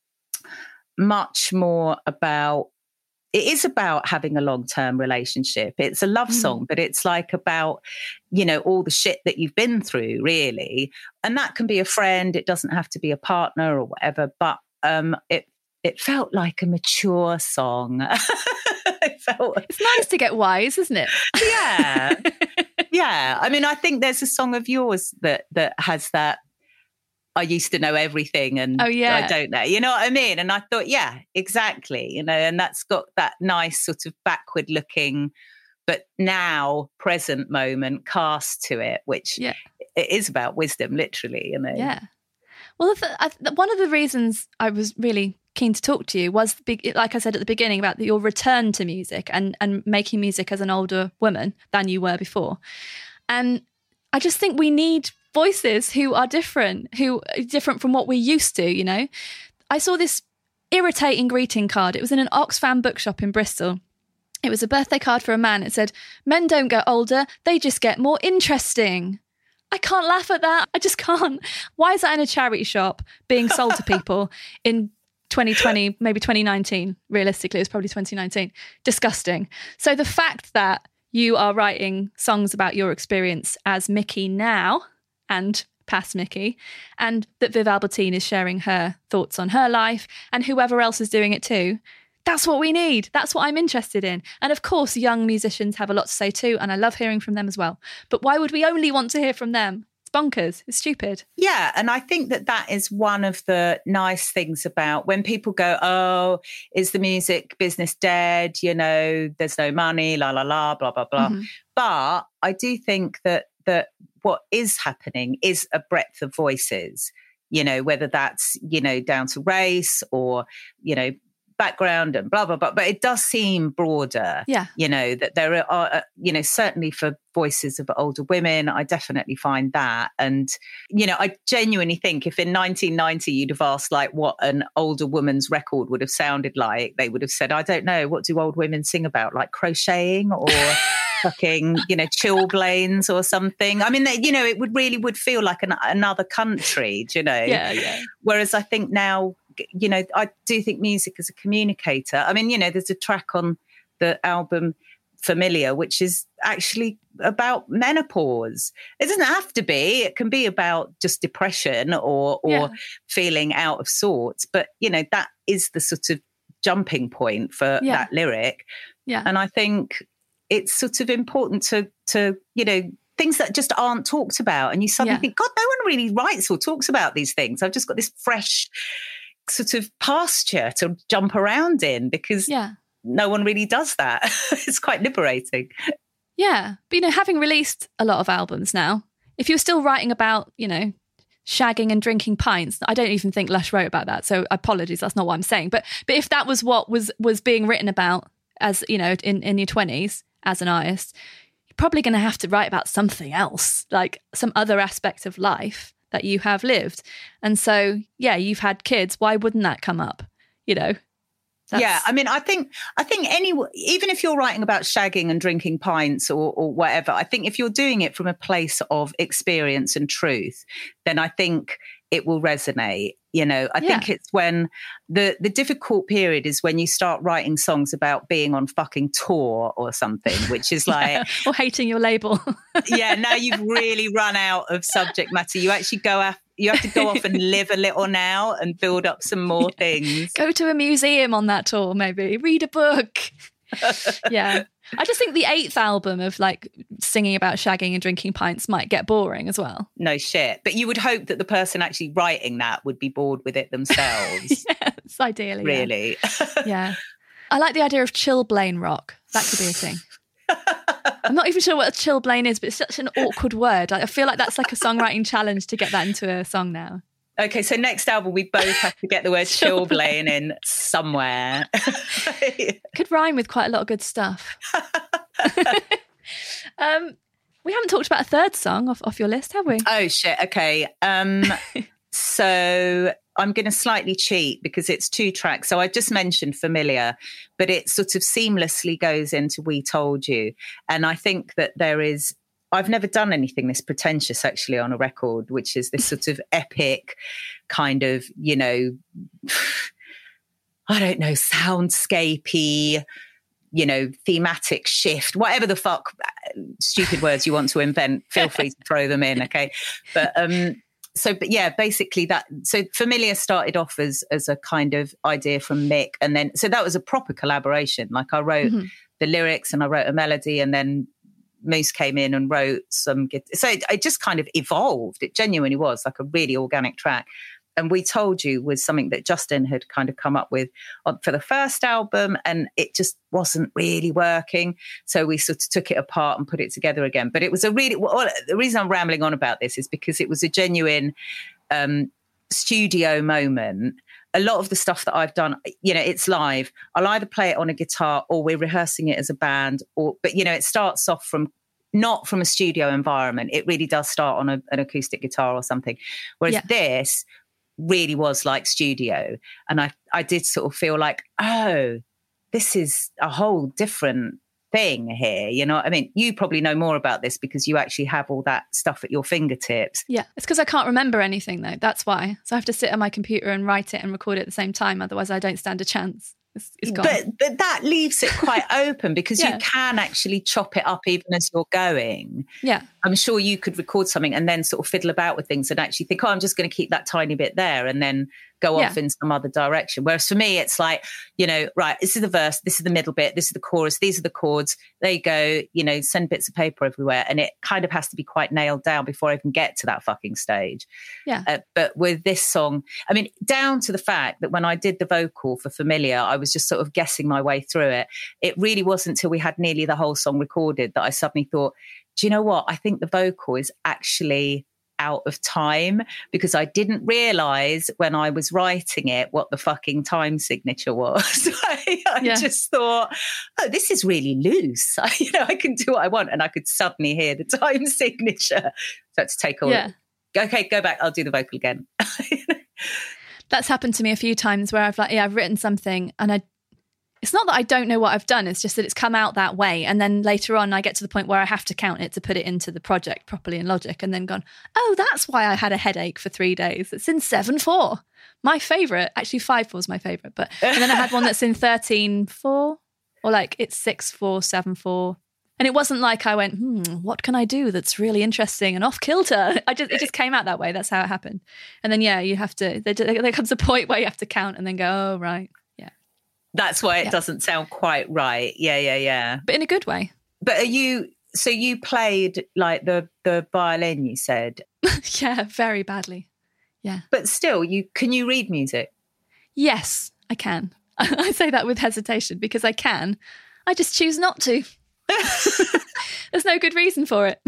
S1: much more about, it is about having a long-term relationship. It's a love song, but it's like about, you know, all the shit that you've been through, really. And that can be a friend. It doesn't have to be a partner or whatever. But it felt like a mature song.
S2: It's nice to get wise, isn't it?
S1: Yeah. Yeah. I mean, I think there's a song of yours that has that, I used to know everything and I don't know. You know what I mean? And I thought, yeah, exactly. You know, and that's got that nice sort of backward looking, but now present moment cast to it, which it is about wisdom, literally, you know.
S2: Yeah. Well, one of the reasons I was really keen to talk to you was, like I said at the beginning, about your return to music and making music as an older woman than you were before. And I just think we need voices who are different from what we're used to, you know. I saw this irritating greeting card. It was in an Oxfam bookshop in Bristol. It was a birthday card for a man. It said, "Men don't get older, they just get more interesting." I can't laugh at that. I just can't. Why is that in a charity shop being sold to people in 2020, maybe 2019? Realistically, it was probably 2019. Disgusting. So the fact that you are writing songs about your experience as Mickey now and past Mickey, and that Viv Albertine is sharing her thoughts on her life and whoever else is doing it too, that's what we need. That's what I'm interested in. And of course, young musicians have a lot to say too, and I love hearing from them as well. But why would we only want to hear from them? It's bonkers. It's stupid.
S1: Yeah, and I think that is one of the nice things about when people go, oh, is the music business dead? You know, there's no money, la, la, la, blah, blah, blah. Mm-hmm. But I do think that what is happening is a breadth of voices, you know, whether that's, you know, down to race or, you know, background and blah, blah, blah. But it does seem broader, you know, that there are, you know, certainly for voices of older women, I definitely find that. And, you know, I genuinely think if in 1990 you'd have asked like what an older woman's record would have sounded like, they would have said, I don't know, what do old women sing about? Like crocheting or fucking, you know, chilblains or something. I mean, you know, it would feel like another country, do you know?
S2: Yeah.
S1: Whereas I think now, you know, I do think music as a communicator. I mean, you know, there's a track on the album Familiar, which is actually about menopause. It doesn't have to be. It can be about just depression or feeling out of sorts. But, you know, that is the sort of jumping point for that lyric.
S2: Yeah.
S1: And I think it's sort of important to, you know, things that just aren't talked about. And you suddenly think, God, no one really writes or talks about these things. I've just got this fresh sort of pasture to jump around in because no one really does that. It's quite liberating.
S2: Yeah. But, you know, having released a lot of albums now, if you're still writing about, you know, shagging and drinking pints, I don't even think Lush wrote about that. So apologies, that's not what I'm saying. But if that was what was being written about as, you know, in your 20s as an artist, you're probably going to have to write about something else, like some other aspect of life that you have lived. And so, yeah, you've had kids. Why wouldn't that come up? You know?
S1: I mean, I think even if you're writing about shagging and drinking pints or whatever, I think if you're doing it from a place of experience and truth, then I think it will resonate. You know, I think it's when the difficult period is when you start writing songs about being on fucking tour or something, which is like...
S2: or hating your label.
S1: Now you've really run out of subject matter. You actually you have to go off and live a little now and build up some more things.
S2: Go to a museum on that tour, maybe. Read a book. Yeah. I just think the 8th album of like singing about shagging and drinking pints might get boring as well.
S1: No shit. But you would hope that the person actually writing that would be bored with it themselves.
S2: Yes, ideally.
S1: Really.
S2: Yeah. I like the idea of chilblain rock. That could be a thing. I'm not even sure what a chilblain is, but it's such an awkward word. I feel like that's like a songwriting challenge to get that into a song now.
S1: Okay, so next album we both have to get the word chilblain in somewhere.
S2: Could rhyme with quite a lot of good stuff. We haven't talked about a third song off your list, have we?
S1: Oh, shit. Okay. So I'm going to slightly cheat because it's 2 tracks. So I just mentioned Familiar, but it sort of seamlessly goes into We Told You. And I think that there is I've never done anything this pretentious actually on a record, which is this sort of epic kind of, you know, I don't know, soundscapey, you know, thematic shift, whatever the fuck stupid words you want to invent, feel free to throw them in. Okay. But yeah, basically that, so Familiar started off as a kind of idea from Mick. And then, so that was a proper collaboration. Like I wrote the lyrics and I wrote a melody, and then Moose came in and wrote some, so it just kind of evolved. It genuinely was like a really organic track. And We Told You was something that Justin had kind of come up with for the first album, and it just wasn't really working. So we sort of took it apart and put it together again. But it was a really, the reason I'm rambling on about this is because it was a genuine studio moment. A lot of the stuff that I've done, you know, it's live. I'll either play it on a guitar or we're rehearsing it as a band, but you know, it starts off not from a studio environment. It really does start on an acoustic guitar or something. Whereas this really was like studio. And I did sort of feel like, oh, this is a whole different thing here. You know what I mean? You probably know more about this because you actually have all that stuff at your fingertips.
S2: Yeah, it's because I can't remember anything though. That's why. So I have to sit on my computer and write it and record it at the same time. Otherwise I don't stand a chance. It's gone.
S1: But that leaves it quite open because you can actually chop it up even as you're going.
S2: Yeah.
S1: I'm sure you could record something and then sort of fiddle about with things and actually think, oh, I'm just going to keep that tiny bit there and then go off in some other direction. Whereas for me, it's like, you know, right, this is the verse, this is the middle bit, this is the chorus, these are the chords. There you go, you know, send bits of paper everywhere. And it kind of has to be quite nailed down before I even get to that fucking stage.
S2: Yeah.
S1: But with this song, I mean, down to the fact that when I did the vocal for Familiar, I was just sort of guessing my way through it. It really wasn't until we had nearly the whole song recorded that I suddenly thought, do you know what? I think the vocal is actually out of time, because I didn't realise when I was writing it what the fucking time signature was. I just thought, oh, this is really loose. I can do what I want, and I could suddenly hear the time signature. So to take all. Yeah. Okay, go back. I'll do the vocal again.
S2: That's happened to me a few times where I've written something and it's not that I don't know what I've done, it's just that it's come out that way. And then later on, I get to the point where I have to count it to put it into the project properly in Logic, and then gone, oh, that's why I had a headache for 3 days. It's in 7/4. My favourite, actually 5/4 is my favourite. And then I had one that's in 13/4, or like it's 6/4, 7/4. And it wasn't like I went, what can I do that's really interesting and off kilter? It just came out that way. That's how it happened. And then, you have to, there comes a point where you have to count and then go, oh, right.
S1: That's why it doesn't sound quite right. Yeah.
S2: But in a good way.
S1: But you played like the violin, you said?
S2: Yeah, very badly. Yeah.
S1: But still, can you read music?
S2: Yes, I can. I say that with hesitation because I can. I just choose not to. There's no good reason for it.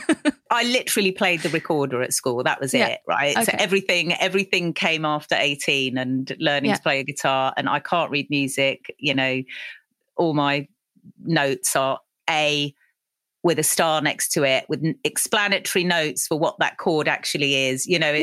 S1: I literally played the recorder at school. That was it, right? Okay. So everything came after 18 and learning to play a guitar. And I can't read music. You know, all my notes are A with a star next to it with explanatory notes for what that chord actually is. You know,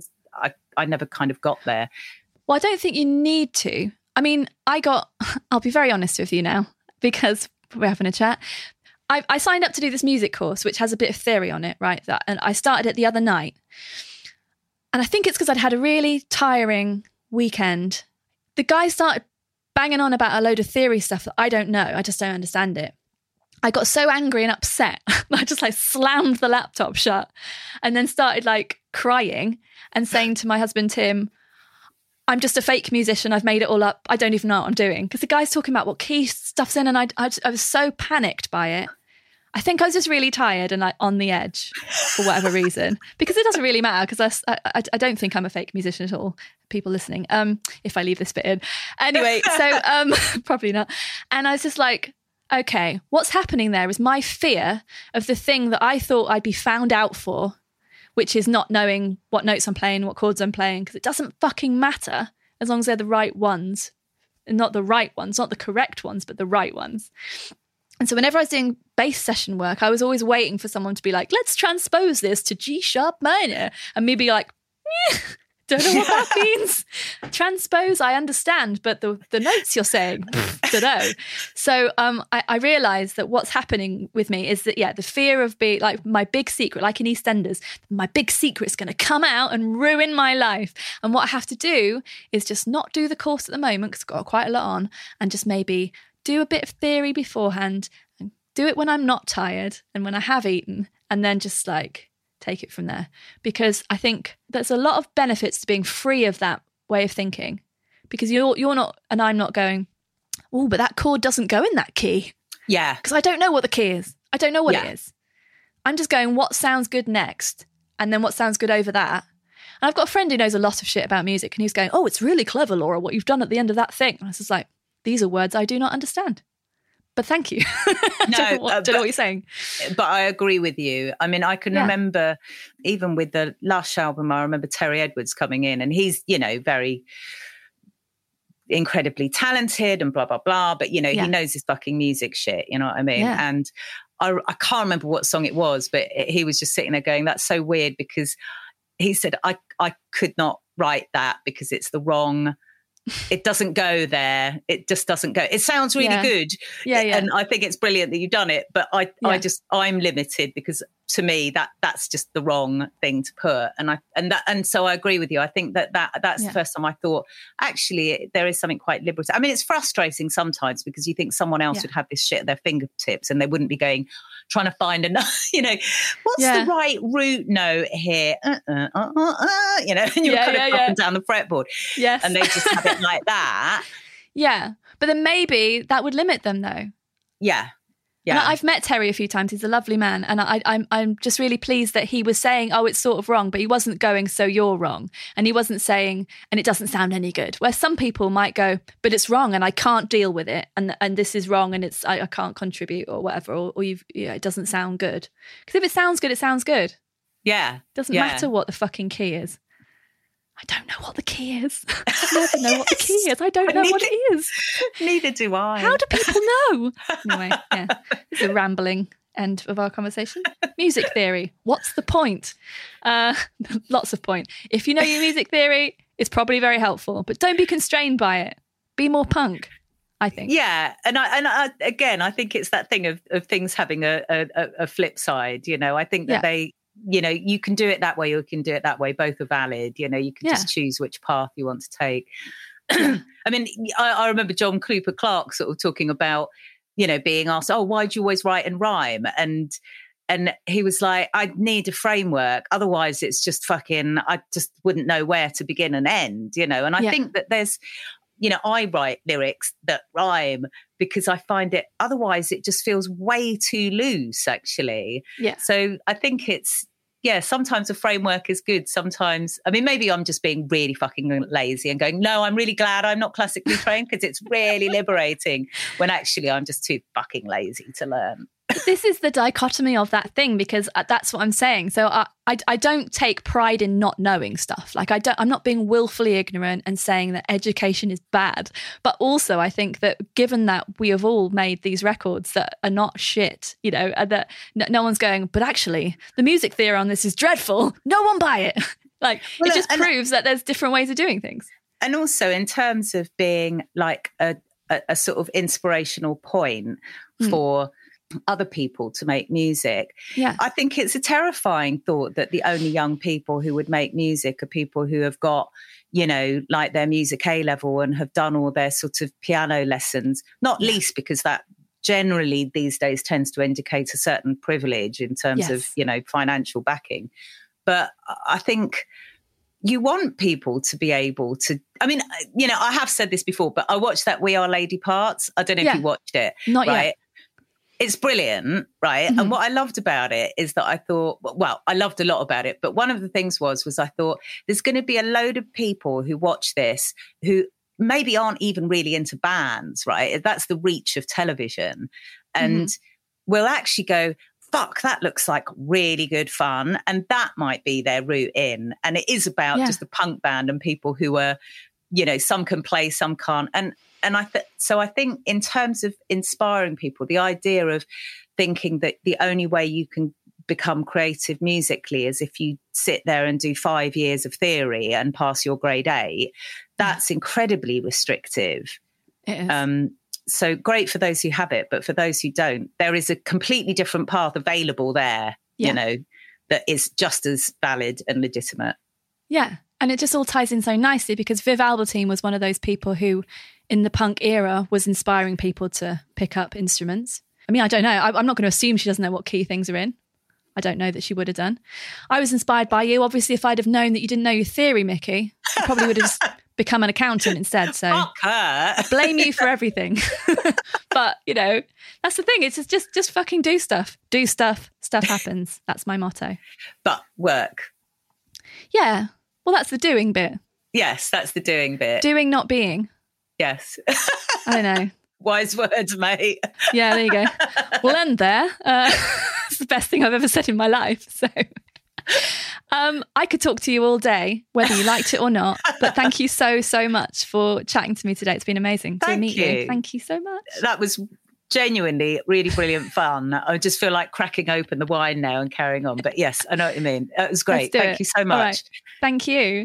S1: I never kind of got there.
S2: Well, I don't think you need to. I mean, I'll be very honest with you now because we're having a chat. I signed up to do this music course, which has a bit of theory on it, right? And I started it the other night. And I think it's because I'd had a really tiring weekend. The guy started banging on about a load of theory stuff that I don't know. I just don't understand it. I got so angry and upset. I just slammed the laptop shut and then started crying and saying to my husband, Tim, I'm just a fake musician. I've made it all up. I don't even know what I'm doing. Because the guy's talking about what key stuff's in, and I was so panicked by it. I think I was just really tired and on the edge for whatever reason. Because it doesn't really matter, because I don't think I'm a fake musician at all. People listening, if I leave this bit in. Anyway, so probably not. And I was just like, okay, what's happening there is my fear of the thing that I thought I'd be found out for, which is not knowing what notes I'm playing, what chords I'm playing, because it doesn't fucking matter as long as they're the right ones. And not the right ones, not the correct ones, but the right ones. And so whenever I was doing bass session work, I was always waiting for someone to be like, let's transpose this to G sharp minor. And me be like, don't know what that means. Transpose, I understand, but the notes you're saying, don't know. So I realised that what's happening with me is that, the fear of being like my big secret, like in EastEnders, my big secret's going to come out and ruin my life. And what I have to do is just not do the course at the moment because I've got quite a lot on, and just maybe do a bit of theory beforehand and do it when I'm not tired and when I have eaten, and then just like take it from there. Because I think there's a lot of benefits to being free of that way of thinking, because you're not, and I'm not going, oh, but that chord doesn't go in that key.
S1: Yeah.
S2: Because I don't know what the key is. I don't know what it is. I'm just going, what sounds good next? And then what sounds good over that? And I've got a friend who knows a lot of shit about music, and he's going, oh, it's really clever, Laura, what you've done at the end of that thing. And I was just like, these are words I do not understand. But thank you. Don't know what you're saying.
S1: But I agree with you. I mean, I can remember, even with the Lush album, I remember Terry Edwards coming in, and he's, very incredibly talented and blah, blah, blah. But, he knows his fucking music shit, you know what I mean?
S2: Yeah.
S1: And I can't remember what song it was, but he was just sitting there going, that's so weird, because he said, I could not write that because it's the wrong... It doesn't go there. It just doesn't go. It sounds really good.
S2: Yeah.
S1: And I think it's brilliant that you've done it. But I'm limited, because to me that's just the wrong thing to put. And so I agree with you. I think that's the first time I thought, actually, there is something quite liberating. I mean, it's frustrating sometimes because you think someone else would have this shit at their fingertips and they wouldn't be trying to find enough, what's the right root note here? And you're kind of up and down the fretboard.
S2: Yes.
S1: And they just have it like that.
S2: Yeah. But then maybe that would limit them though.
S1: Yeah. Yeah.
S2: And I've met Terry a few times. He's a lovely man. And I'm just really pleased that he was saying, oh, it's sort of wrong, but he wasn't going, so you're wrong. And he wasn't saying, and it doesn't sound any good. Where some people might go, but it's wrong and I can't deal with it. And this is wrong and I can't contribute or whatever. Or it doesn't sound good. Because if it sounds good, it sounds good.
S1: Yeah.
S2: It doesn't matter what the fucking key is. I don't know what the key is. I never know what the key is. I don't know what it is.
S1: Neither do I.
S2: How do people know? Anyway, this is a rambling end of our conversation. Music theory. What's the point? Lots of point. If you know your music theory, it's probably very helpful, but don't be constrained by it. Be more punk, I think.
S1: Yeah. And I again, I think it's that thing of things having a flip side. I think that they... you can do it that way or you can do it that way. Both are valid. You can just choose which path you want to take. I mean, I remember John Cooper Clarke sort of talking about, being asked, oh, why do you always write and rhyme? And he was like, I need a framework. Otherwise it's just I just wouldn't know where to begin and end, And I think that there's, I write lyrics that rhyme because I find it, otherwise it just feels way too loose, actually.
S2: Yeah.
S1: So I think it's, sometimes a framework is good. Sometimes, I mean, maybe I'm just being really fucking lazy and going, no, I'm really glad I'm not classically trained because it's really liberating, when actually I'm just too fucking lazy to learn.
S2: This is the dichotomy of that thing, because that's what I'm saying. So I don't take pride in not knowing stuff. Like I'm not being willfully ignorant and saying that education is bad. But also I think that given that we have all made these records that are not shit, that no one's going, but actually the music theory on this is dreadful. No one buy it. It just proves that there's different ways of doing things.
S1: And also in terms of being like a sort of inspirational point for other people to make music.
S2: Yeah.
S1: I think it's a terrifying thought that the only young people who would make music are people who have got, like their music A level and have done all their sort of piano lessons, not least because that generally these days tends to indicate a certain privilege in terms of, financial backing. But I think you want people to be able to, I mean, I have said this before, but I watched that We Are Lady Parts. I don't know if you watched it.
S2: Not yet.
S1: It's brilliant, right? Mm-hmm. And what I loved about it is that I thought, well, I loved a lot about it, but one of the things was I thought there's going to be a load of people who watch this who maybe aren't even really into bands, right? That's the reach of television. And will actually go, fuck, that looks like really good fun. And that might be their route in. And it is about just a punk band and people who are, some can play, some can't. And I think in terms of inspiring people, the idea of thinking that the only way you can become creative musically is if you sit there and do 5 years of theory and pass your grade 8, that's incredibly restrictive.
S2: It is.
S1: So great for those who have it, but for those who don't, there is a completely different path available there, you know, that is just as valid and legitimate.
S2: Yeah. And it just all ties in so nicely because Viv Albertine was one of those people who in the punk era was inspiring people to pick up instruments. I mean, I don't know. I'm not going to assume she doesn't know what key things are in. I don't know that she would have done. I was inspired by you. Obviously, if I'd have known that you didn't know your theory, Mickey, I probably would have just become an accountant instead. So
S1: fuck her.
S2: I blame you for everything. But, you know, that's the thing. It's just fucking do stuff. Do stuff. Stuff happens. That's my motto.
S1: But work.
S2: Yeah. Well, that's the doing bit.
S1: Yes, that's the doing bit.
S2: Doing, not being.
S1: Yes.
S2: I don't know.
S1: Wise words, mate.
S2: Yeah, there you go. We'll end there. It's the best thing I've ever said in my life. So I could talk to you all day, whether you liked it or not. But thank you so, so much for chatting to me today. It's been amazing to meet you. Thank you so much.
S1: That was genuinely really brilliant fun. I just feel like cracking open the wine now and carrying on. But yes, I know what you mean. It was great. Thank you so much.
S2: Right. Thank you.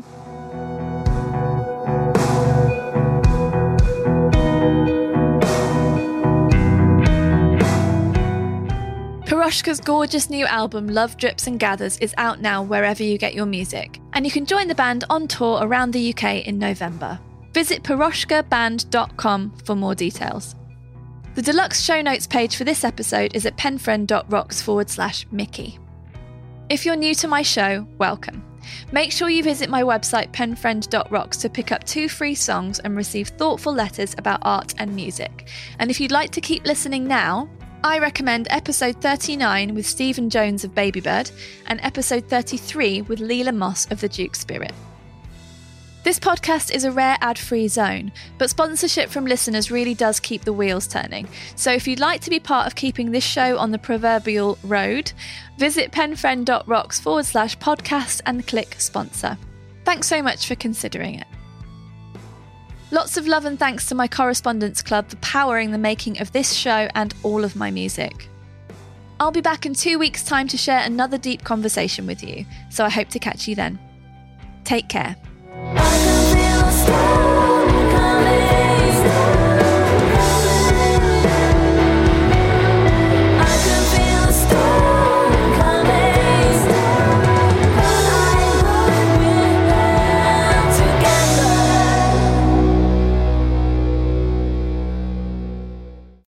S2: Piroshka's gorgeous new album Love Drips and Gathers is out now wherever you get your music, and you can join the band on tour around the UK in November. Visit piroshkaband.com for more details. The deluxe show notes page for this episode is at penfriend.rocks/Mickey. If you're new to my show, welcome. Make sure you visit my website penfriend.rocks to pick up 2 free songs and receive thoughtful letters about art and music. And if you'd like to keep listening now, I recommend episode 39 with Stephen Jones of Babybird and episode 33 with Leela Moss of The Duke Spirit. This podcast is a rare ad-free zone, but sponsorship from listeners really does keep the wheels turning. So if you'd like to be part of keeping this show on the proverbial road, visit penfriend.rocks/podcast and click sponsor. Thanks so much for considering it. Lots of love and thanks to my Correspondence Club for powering the making of this show and all of my music. I'll be back in 2 weeks' time to share another deep conversation with you, so I hope to catch you then. Take care.